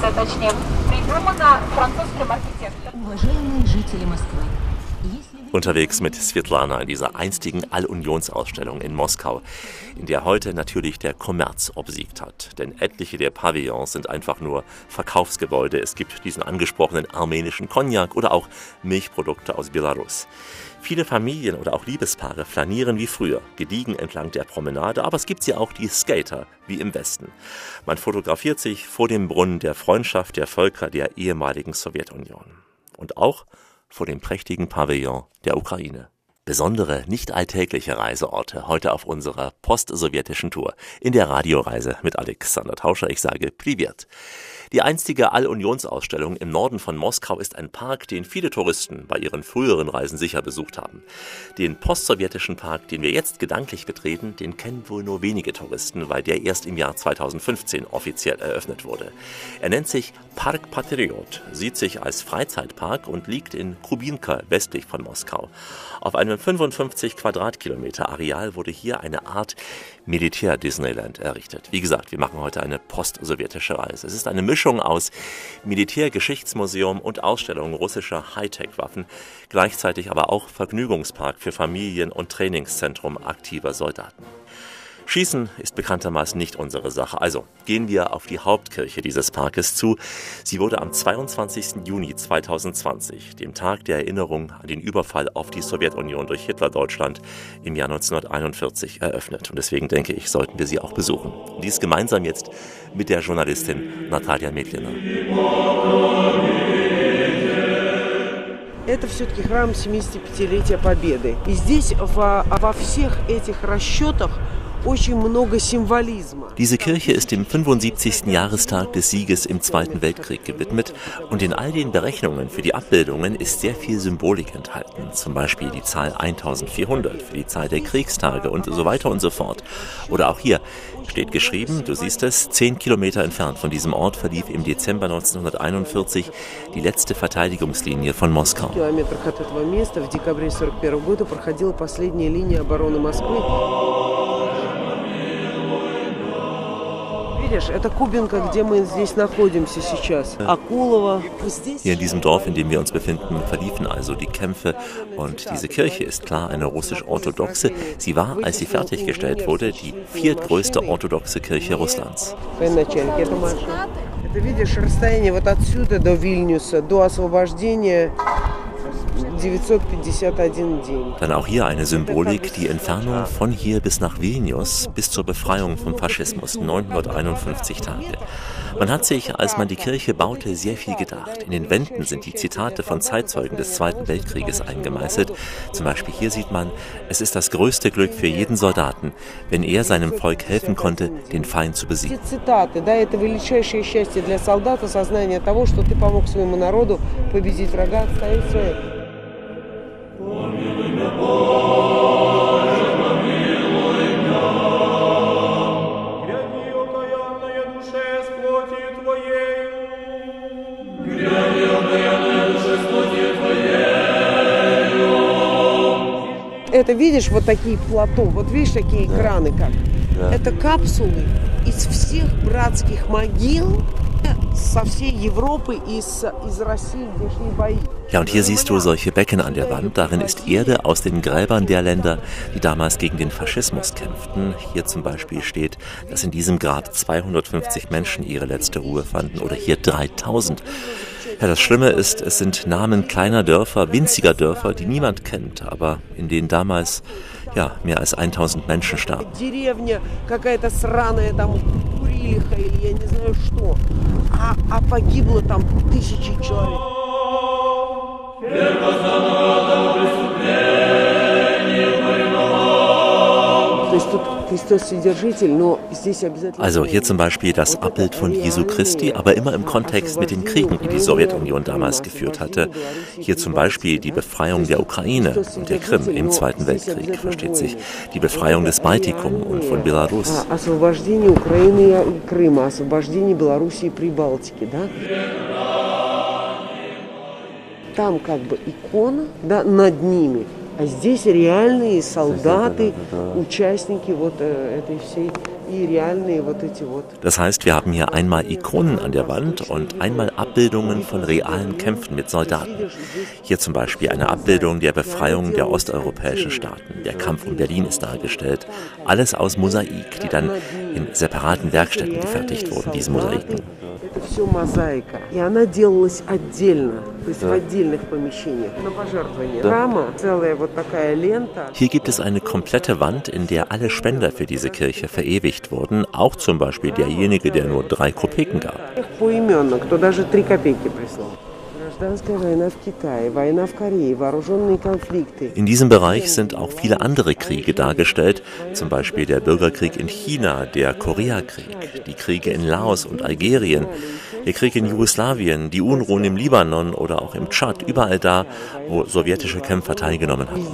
Unterwegs mit Svetlana in dieser einstigen All-Unions-Ausstellung in Moskau, in der heute natürlich der Kommerz obsiegt hat. Denn etliche der Pavillons sind einfach nur Verkaufsgebäude. Es gibt diesen angesprochenen armenischen Cognac oder auch Milchprodukte aus Belarus. Viele Familien oder auch Liebespaare flanieren wie früher, gediegen entlang der Promenade, aber es gibt ja auch die Skater, wie im Westen. Man fotografiert sich vor dem Brunnen der Freundschaft der Völker der ehemaligen Sowjetunion. Und auch vor dem prächtigen Pavillon der Ukraine. Besondere, nicht alltägliche Reiseorte heute auf unserer postsowjetischen Tour in der Radioreise mit Alexander Tauscher. Ich sage Privet. Die einstige All-Unions-Ausstellung im Norden von Moskau ist ein Park, den viele Touristen bei ihren früheren Reisen sicher besucht haben. Den postsowjetischen Park, den wir jetzt gedanklich betreten, den kennen wohl nur wenige Touristen, weil der erst im Jahr zweitausendfünfzehn offiziell eröffnet wurde. Er nennt sich Park Patriot, sieht sich als Freizeitpark und liegt in Kubinka westlich von Moskau. Auf einem einem fünfundfünfzig Quadratkilometer Areal wurde hier eine Art Militär-Disneyland errichtet. Wie gesagt, wir machen heute eine post-sowjetische Reise. Es ist eine Mischung aus Militärgeschichtsmuseum und Ausstellung russischer Hightech-Waffen, gleichzeitig aber auch Vergnügungspark für Familien und Trainingszentrum aktiver Soldaten. Schießen ist bekanntermaßen nicht unsere Sache, also gehen wir auf die Hauptkirche dieses Parkes zu. Sie wurde am zweiundzwanzigsten Juni zweitausendzwanzig, dem Tag der Erinnerung an den Überfall auf die Sowjetunion durch Hitler-Deutschland im Jahr neunzehnhunderteinundvierzig, eröffnet. Und deswegen denke ich, sollten wir sie auch besuchen. Und dies gemeinsam jetzt mit der Journalistin Natalia Medlina. Это все-таки храм семидесятипятилетия Победы. И здесь во, во всех этих расчетах очень много символизма. Diese Kirche ist dem fünfundsiebzigsten Jahrestag des Sieges im Zweiten Weltkrieg gewidmet und in all den Berechnungen für die Abbildungen ist sehr viel Symbolik enthalten. Zum Beispiel die Zahl eintausendvierhundert für die Zahl der Kriegstage und so weiter und so fort. Oder auch hier steht geschrieben, du siehst es, zehn Kilometer entfernt von diesem Ort verlief im Dezember neunzehnhunderteinundvierzig die letzte Verteidigungslinie von Moskau. В километрах от этого места в декабре сорок первого года проходила последняя линия обороны Москвы. Это Кубинка, где мы здесь находимся сейчас. Акулова. Hier in diesem Dorf, in dem wir uns befinden, verliefen also die Kämpfe. Und diese Kirche ist klar eine russisch-orthodoxe. Sie war, als sie fertiggestellt wurde, die viertgrößte orthodoxe Kirche Russlands. Это видишь расстояние вот отсюда до Вильнюса, до освобождения. Dann auch hier eine Symbolik, die Entfernung von hier bis nach Vilnius bis zur Befreiung vom Faschismus, neunhunderteinundfünfzig Tage. Man hat sich, als man die Kirche baute, sehr viel gedacht. In den Wänden sind die Zitate von Zeitzeugen des Zweiten Weltkrieges eingemeißelt. Zum Beispiel hier sieht man, es ist das größte Glück für jeden Soldaten, wenn er seinem Volk helfen konnte, den Feind zu besiegen. Zitate, да, это величайшее счастье для солдата, сознание того, что ты помог своему народу победить врага, отстоять свое. Это видишь вот такие плато, вот видишь такие экраны как? Это капсулы из всех братских могил со всей Европы и из, из России, где шли бои. Ja, und hier siehst du solche Becken an der Wand. Darin ist Erde aus den Gräbern der Länder, die damals gegen den Faschismus kämpften. Hier zum Beispiel steht, dass in diesem Grab zweihundertfünfzig Menschen ihre letzte Ruhe fanden oder hier dreitausend. Ja, das Schlimme ist, es sind Namen kleiner Dörfer, winziger Dörfer, die niemand kennt, aber in denen damals ja, mehr als eintausend Menschen starben. Деревня какая-то сраная, там Курилиха или я не знаю что, а, а погибло там тысячи человек. Also hier zum Beispiel das Abbild von Jesu Christi, aber immer im Kontext mit den Kriegen, die die Sowjetunion damals geführt hatte. Hier zum Beispiel die Befreiung der Ukraine und der Krim im Zweiten Weltkrieg, versteht sich. Die Befreiung des Baltikum und von Belarus. Освобождение Украины и Крыма, освобождение Белоруссии и Прибалтики, да? Там как бы икона, да, над ними. А здесь реальные солдаты, участники вот этой всей и реальные вот эти вот. Das heißt, wir haben hier einmal Ikonen an der Wand und einmal Abbildungen von realen Kämpfen mit Soldaten. Hier zum Beispiel eine Abbildung der Befreiung der osteuropäischen Staaten. Der Kampf um Berlin ist dargestellt. Alles aus Mosaik, die dann in separaten Werkstätten gefertigt wurden, diese Mosaiken. Это все мозаика. И она делалась отдельно, то есть в отдельных помещениях. На пожертвование храма целая вот такая лента. Hier gibt es eine komplette Wand, in der alle Spender für diese Kirche verewigt wurden, auch zum Beispiel derjenige, der nur drei Kopeken gab. Поименно, кто даже три копейки прислал. Гражданская война в Китае, война в Корее, вооруженные конфликты. In diesem Bereich sind auch viele andere Kriege dargestellt, zum Beispiel der Bürgerkrieg in China, der Koreakrieg, die Kriege in Laos und Algerien, der Krieg in Jugoslawien, die Unruhen im Libanon oder auch im Tschad, überall da, wo sowjetische Kämpfer teilgenommen haben.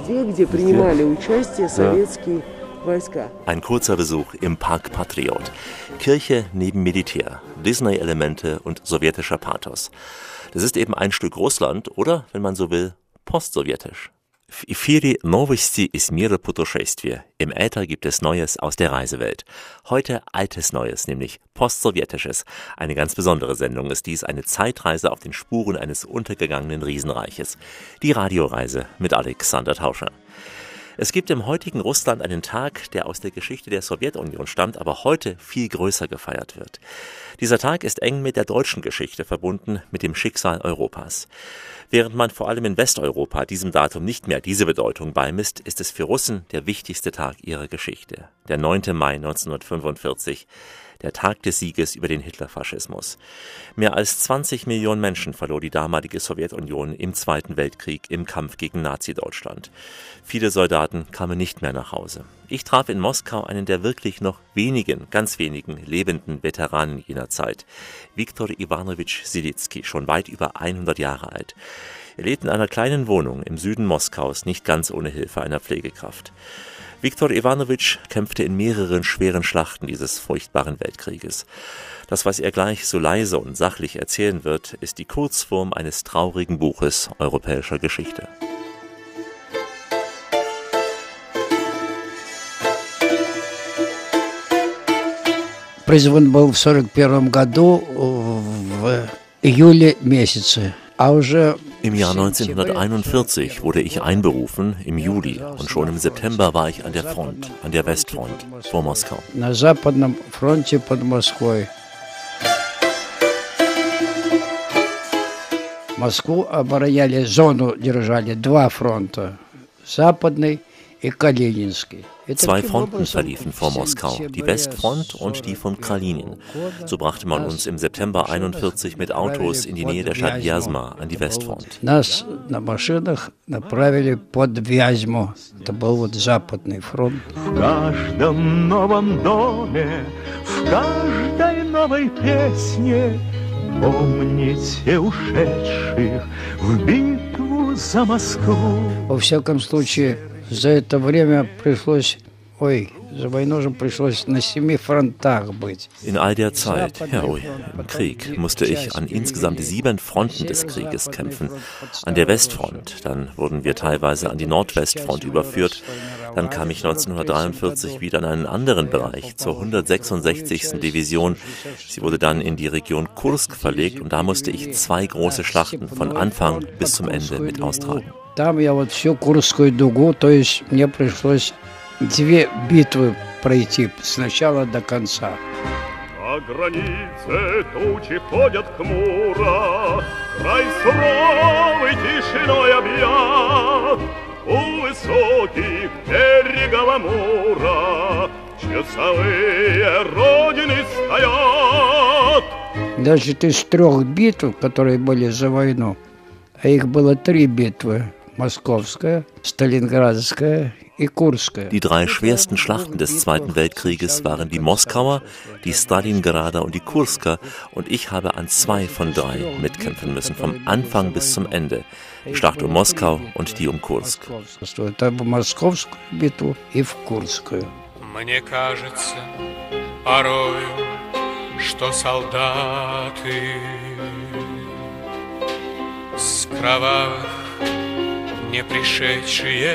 Ein kurzer Besuch im Park Patriot. Kirche neben Militär, Disney-Elemente und sowjetischer Pathos. Das ist eben ein Stück Russland oder, wenn man so will, postsowjetisch. В эфире Новости из мира путешествия. Im Äther gibt es Neues aus der Reisewelt. Heute altes Neues, nämlich Postsowjetisches. Eine ganz besondere Sendung ist dies, eine Zeitreise auf den Spuren eines untergegangenen Riesenreiches. Die Radioreise mit Alexander Tauscher. Es gibt im heutigen Russland einen Tag, der aus der Geschichte der Sowjetunion stammt, aber heute viel größer gefeiert wird. Dieser Tag ist eng mit der deutschen Geschichte verbunden, mit dem Schicksal Europas. Während man vor allem in Westeuropa diesem Datum nicht mehr diese Bedeutung beimisst, ist es für Russen der wichtigste Tag ihrer Geschichte. Der neunte Mai neunzehnhundertfünfundvierzig, der Tag des Sieges über den Hitlerfaschismus. Mehr als zwanzig Millionen Menschen verlor die damalige Sowjetunion im Zweiten Weltkrieg im Kampf gegen Nazi-Deutschland. Viele Soldaten kamen nicht mehr nach Hause. Ich traf in Moskau einen der wirklich noch wenigen, ganz wenigen lebenden Veteranen jener Zeit, Viktor Iwanowitsch Silitsky, schon weit über hundert Jahre alt. Er lebt in einer kleinen Wohnung im Süden Moskaus, nicht ganz ohne Hilfe einer Pflegekraft. Viktor Iwanowitsch kämpfte in mehreren schweren Schlachten dieses furchtbaren Weltkrieges. Das, was er gleich so leise und sachlich erzählen wird, ist die Kurzform eines traurigen Buches europäischer Geschichte. Призван был в сорок первом году в июле месяце. Im Jahr neunzehnhunderteinundvierzig wurde ich einberufen, im Juli, und schon im September war ich an der Front, an der Westfront, vor Moskau. На западном фронте под Москвой. Москву обороняли, зону держали два фронта, западный и Калининский. Zwei Fronten verliefen vor Moskau, die Westfront und die von Kalinin. So brachte man uns im September einundvierzig mit Autos in die Nähe der Stadt Вязьма an die Westfront. Нас на машинах направили под Вязьму. Это был вот западный фронт. В каждом новом доме, в каждой новой песне помните ушедших в битву за Москву. Во всяком случае, за это время пришлось, ой, за войну же пришлось на семи фронтах быть. In all der Zeit, ja, ui, im Krieg, musste ich an insgesamt sieben Fronten des Krieges kämpfen. An der Westfront, dann wurden wir teilweise an die Nordwestfront überführt. Dann kam ich neunzehnhundertdreiundvierzig wieder in einen anderen Bereich, zur hundertsechsundsechzigsten Division. Sie wurde dann in die Region Kursk verlegt und da musste ich zwei große Schlachten von Anfang bis zum Ende mit austragen. Там я вот всю Курскую дугу, то есть мне пришлось две битвы пройти с начала до конца. На границе тучи ходят хмуро, край суровый тишиной объят. У высоких берегов Амура часовые родины стоят. Даже из трех битв, которые были за войну, а их было три битвы, Московская, Сталинградская и Kurskaya. Die drei schwersten Schlachten des Zweiten Weltkrieges waren die Moskauer, die Stalingrader und die Kursker, und ich habe an zwei von drei mitkämpfen müssen, vom Anfang bis zum Ende. Die Schlacht um Moskau und die um Kursk. Мне кажется порою, что солдаты с кровавых не пришедшие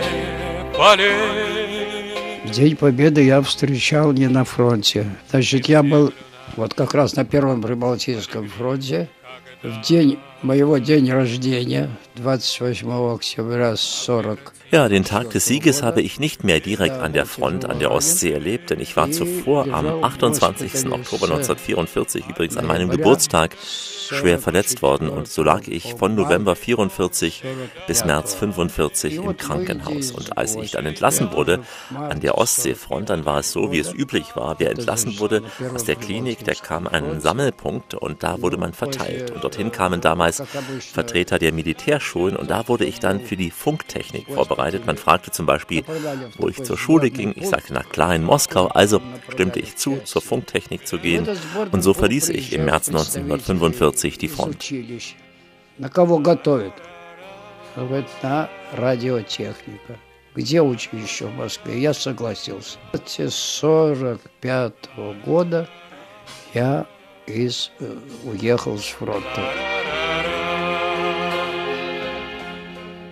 полей. День Победы я встречал не на фронте. Значит, я был вот как раз на Первом Прибалтийском фронте. В день моего день rождения, двадцать восьмого октября сорок. Ja, den Tag des Sieges habe ich nicht mehr direkt an der Front an der Ostsee erlebt, denn ich war zuvor am achtundzwanzigsten Oktober neunzehnhundertvierundvierzig, übrigens an meinem Geburtstag, schwer verletzt worden, und so lag ich von November vierundvierzig bis März fünfundvierzig im Krankenhaus. Und als ich dann entlassen wurde an der Ostseefront, dann war es so, wie es üblich war. Wer entlassen wurde aus der Klinik, der kam an einen Sammelpunkt und da wurde man verteilt. Und dorthin kamen damals Vertreter der Militärschulen und da wurde ich dann für die Funktechnik vorbereitet. Man fragte zum Beispiel, wo ich zur Schule ging. Ich sagte, na klar, in Moskau. Also stimmte ich zu, zur Funktechnik zu gehen. Und so verließ ich im März neunzehnhundertfünfundvierzig die Front. На кого готовят? Говорит, на радиотехника. Где училище в Москве? Я согласился. С сорок пятого года я из, уехал с фронта.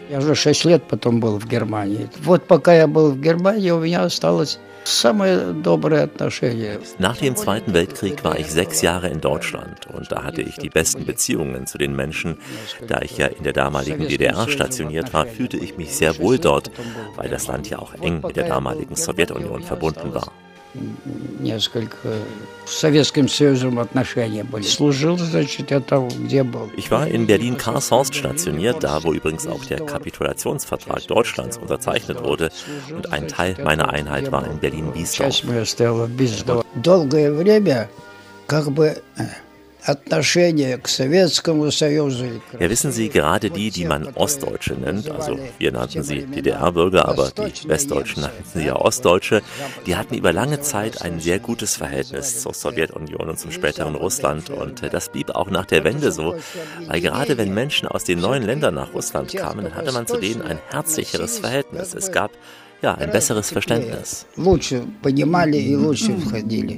Я уже шесть лет потом был в Германии. Вот пока я был в Германии, у меня осталось самое доброе отношение. Nach dem Zweiten Weltkrieg war ich sechs Jahre in Deutschland und da hatte ich die besten Beziehungen zu den Menschen. Da ich ja in der damaligen D D R stationiert war, fühlte ich mich sehr wohl dort, weil das Land ja auch eng mit der damaligen Sowjetunion verbunden war. Несколько с Советским Союзом отношения были. Служил, значит, я там, где был. Ich war in Berlin-Karlshorst stationiert, da wo übrigens auch der Kapitulationsvertrag Deutschlands unterzeichnet wurde und ein Teil meiner Einheit war in Berlin-Biesdorf. Часть моя стояла в Биесдорфе. Долгое время как бы отношение к Советскому Союзу. Ja, wissen Sie, gerade die, die man Ostdeutsche nennt, also wir nannten sie D D R-Bürger, aber die Westdeutschen nannten sie ja Ostdeutsche, die hatten über lange Zeit ein sehr gutes Verhältnis zur Sowjetunion und zum späteren Russland und das blieb auch nach der Wende so, weil gerade wenn Menschen aus den neuen Ländern nach Russland kamen, dann hatte man zu denen ein herzlicheres Verhältnis. Es gab ja ein besseres Verständnis. Лучше понимали и лучше входили.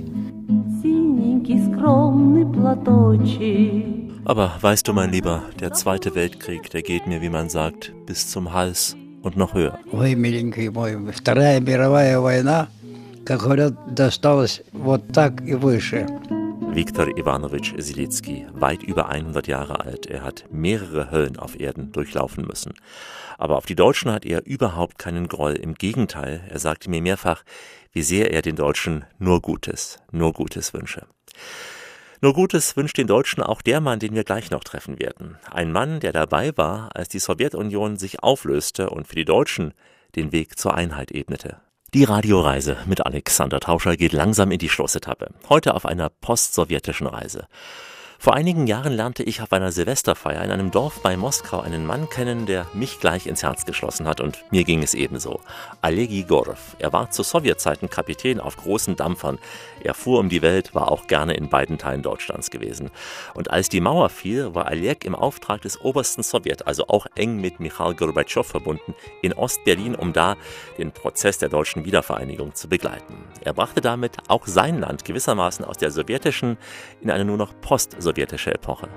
Aber weißt du, mein Lieber, der Zweite Weltkrieg, der geht mir, wie man sagt, bis zum Hals und noch höher. Ой, миленький мой, Вторая мировая война, как говорят, досталась вот так и выше. Viktor Ivanovich Silitsky, weit über hundert Jahre alt. Er hat mehrere Höllen auf Erden durchlaufen müssen. Aber auf die Deutschen hat er überhaupt keinen Groll. Im Gegenteil, er sagte mir mehrfach, wie sehr er den Deutschen nur Gutes, nur Gutes wünsche. Nur Gutes wünscht den Deutschen auch der Mann, den wir gleich noch treffen werden. Ein Mann, der dabei war, als die Sowjetunion sich auflöste und für die Deutschen den Weg zur Einheit ebnete. Die Radioreise mit Alexander Tauscher geht langsam in die Schlussetappe. Heute auf einer postsowjetischen Reise. Vor einigen Jahren lernte ich auf einer Silvesterfeier in einem Dorf bei Moskau einen Mann kennen, der mich gleich ins Herz geschlossen hat und mir ging es ebenso. Alegi Gorov. Er war zu Sowjetzeiten Kapitän auf großen Dampfern. Er fuhr um die Welt, war auch gerne in beiden Teilen Deutschlands gewesen. Und als die Mauer fiel, war Oleg im Auftrag des obersten Sowjet, also auch eng mit Michail Gorbatschow verbunden, in Ostberlin, um da den Prozess der deutschen Wiedervereinigung zu begleiten. Er brachte damit auch sein Land gewissermaßen aus der sowjetischen in eine nur noch post sowjetische Epoche.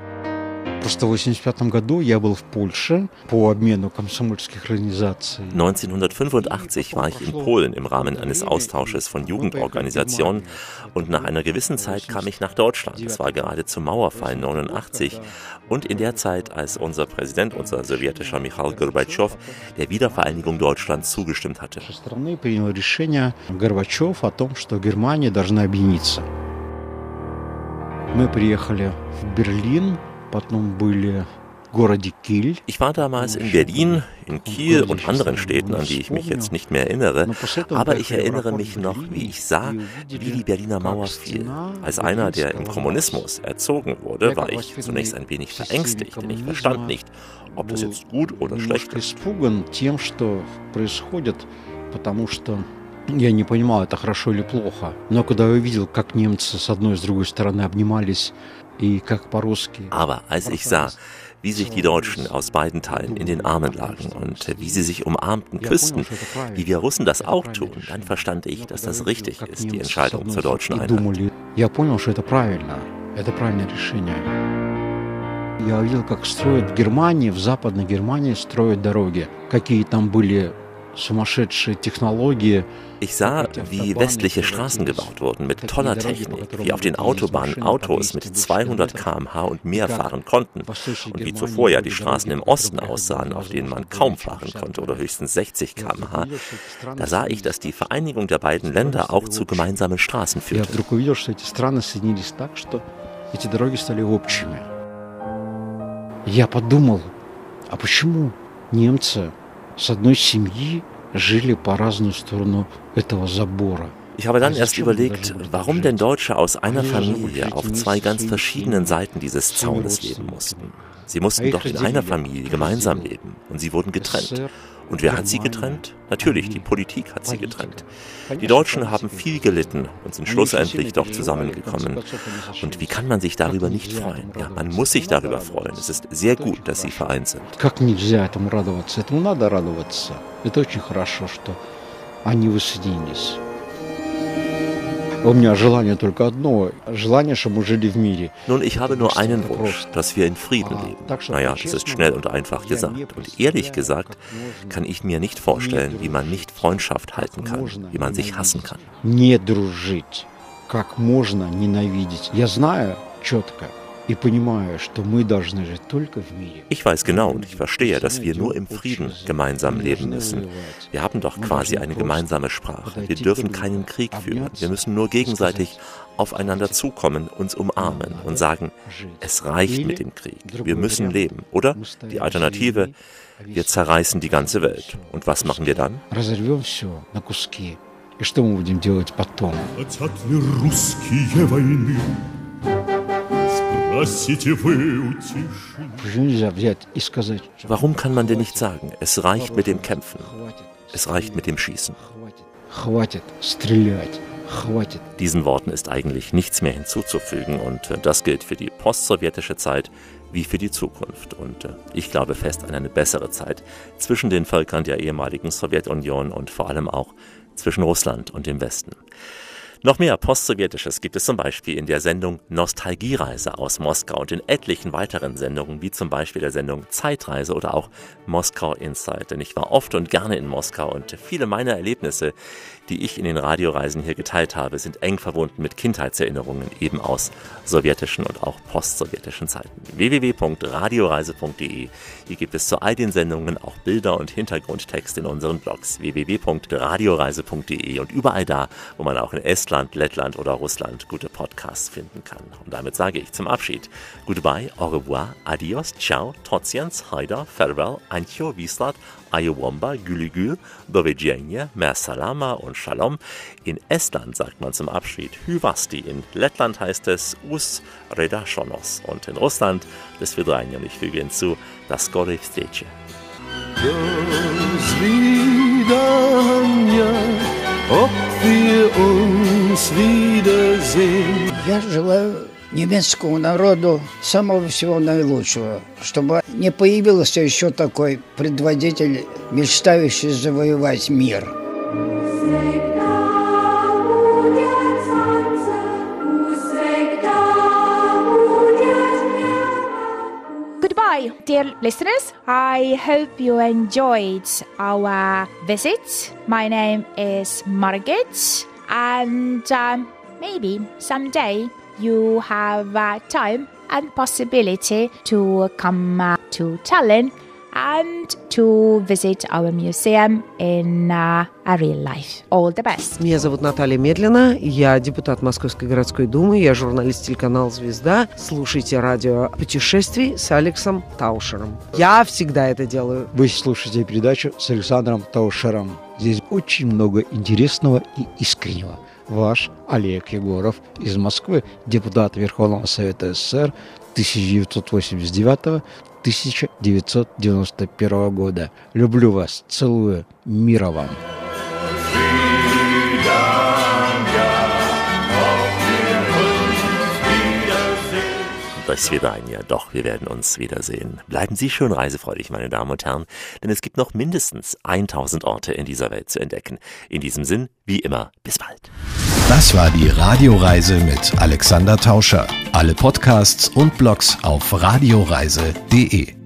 neunzehnhundertfünfundachtzig war ich in Polen im Rahmen eines Austausches von Jugendorganisationen und nach einer gewissen Zeit kam ich nach Deutschland. Es war gerade zum Mauerfall neunundachtzig und in der Zeit, als unser Präsident, unser sowjetischer Michail Gorbatschow, der Wiedervereinigung Deutschlands zugestimmt hatte. Мы приехали в Берлин, потом были в городе Киль. Ich war damals in Berlin, in Kiel und anderen Städten, an die ich mich jetzt nicht mehr erinnere, aber ich erinnere mich noch, wie ich sah, wie die Berliner Mauer fiel. Als einer, der im Kommunismus erzogen wurde, war ich zunächst ein wenig verängstigt, denn ich verstand nicht, ob das jetzt gut oder schlecht ist. Я не понимал, это хорошо или плохо. Но когда я увидел, как немцы с одной и с другой стороны обнимались, и как по-русски... Aber als ich sah, wie sich die Deutschen aus beiden Teilen in den Armen lagen und wie sie sich umarmten, küssten, wie wir Russen das auch tun, dann verstand ich, dass das richtig ist, die Entscheidung zur deutschen Einheit. Я понял, что это правильно. Это правильное решение. Я увидел, как строят в Германии, в Западной Германии строят дороги. Какие там были сумасшедшие технологии. Ich sah, wie westliche Straßen gebaut wurden mit toller Technik, wie auf den Autobahnen Autos mit zweihundert Kilometer pro Stunde und mehr fahren konnten und wie zuvor ja die Straßen im Osten aussahen, auf denen man kaum fahren konnte oder höchstens sechzig Kilometer pro Stunde. Da sah ich, dass die Vereinigung der beiden Länder auch zu gemeinsamen Straßen führte. Я подумал, а почему немцы с одной семьи жили по разную сторону этого забора? Ich habe dann erst überlegt, warum denn Deutsche aus einer Familie auf zwei ganz verschiedenen Seiten dieses Zaunes leben mussten. Sie mussten doch in einer Familie gemeinsam leben und sie wurden getrennt. Und wer hat sie getrennt? Natürlich, die Politik hat sie getrennt. Die Deutschen haben viel gelitten und sind schlussendlich doch zusammengekommen. Und wie kann man sich darüber nicht freuen? Ja, man muss sich darüber freuen. Es ist sehr gut, dass sie vereint sind. Как нельзя этому радоваться? Этому надо радоваться. Это очень хорошо, что они воссоединились. У меня желание только одно, желание, чтобы мы жили в мире. Nun, ich habe nur einen Wunsch, dass wir in Frieden leben. Naja, das ist schnell und einfach gesagt. Und ehrlich gesagt kann ich mir nicht vorstellen, wie man nicht Freundschaft halten kann, wie man sich hassen kann. Не дружить. Как можно ненавидеть? Я знаю четко и понимаю, что мы должны жить только в мире. Ich weiß genau und ich verstehe, dass wir nur im Frieden gemeinsam leben müssen. Wir haben doch quasi eine gemeinsame Sprache. Wir dürfen keinen Krieg führen. Wir müssen nur gegenseitig aufeinander zukommen, uns umarmen und sagen, es reicht mit dem Krieg. Wir müssen leben. Oder die Alternative, wir zerreißen die ganze Welt. Und was machen wir dann? Разорвем все на куски. И что мы будем делать потом? Хотят ли русские войны? Спросите вы у тишины. Warum kann man denn nicht sagen, es reicht mit dem Kämpfen, es reicht mit dem Schießen? Хватит стрелять. Diesen Worten ist eigentlich nichts mehr hinzuzufügen und das gilt für die postsowjetische Zeit wie für die Zukunft. Und ich glaube fest an eine bessere Zeit zwischen den Völkern der ehemaligen Sowjetunion und vor allem auch zwischen Russland und dem Westen. Noch mehr Postsowjetisches gibt es zum Beispiel in der Sendung Nostalgiereise aus Moskau und in etlichen weiteren Sendungen, wie zum Beispiel der Sendung Zeitreise oder auch Moskau Insight. Denn ich war oft und gerne in Moskau und viele meiner Erlebnisse, die ich in den Radioreisen hier geteilt habe, sind eng verbunden mit Kindheitserinnerungen eben aus sowjetischen und auch postsowjetischen Zeiten. w w w punkt radioreise punkt de. Hier gibt es zu all den Sendungen auch Bilder und Hintergrundtext in unseren Blogs w w w punkt radioreise punkt de und überall da, wo man auch in Estland, Lettland oder Russland gute Podcasts finden kann. Und damit sage ich zum Abschied Goodbye, au revoir, adios, ciao, totsiens, haida, farewell, antjo, vislat, Ayowomba, Gülügül, Doviđenje, Mer Salama und Shalom. In Estland sagt man zum Abschied Hyvasti. In Lettland heißt es Us Redashonos. Und in Russland das Vidranje. Und ich füge hinzu das Skorej Vstreche. До свидания, ob wir uns wiedersehen. Я желаю немецкому народу самого всего наилучшего, чтобы не появился еще такой предводитель, мечтающий завоевать мир. Goodbye, dear listeners. I hope you enjoyed our visit. My name is Margit, and um, maybe someday you have uh, time and possibility to come uh, to Tallinn and to visit our museum in uh, a real life. All the best. Меня зовут Наталья Медлина, я депутат Московской городской думы, я журналист телеканала «Звезда». Слушайте радио путешествий с Алексом Таушером. Я всегда это делаю. Вы слушаете передачу с Александром Таушером. Здесь очень много интересного и искреннего. Ваш Олег Егоров из Москвы, депутат Верховного Совета СССР тысяча девятьсот восемьдесят девятого — тысяча девятьсот девяносто первого года. Люблю вас, целую, мира вам. До свидания. Doch, wir werden uns wiedersehen. Bleiben Sie schön reisefreudig, meine Damen und Herren, denn es gibt noch mindestens tausend Orte in dieser Welt zu entdecken. In diesem Sinn, wie immer, bis bald. Das war die Radioreise mit Alexander Tauscher. Alle Podcasts und Blogs auf radioreise punkt de.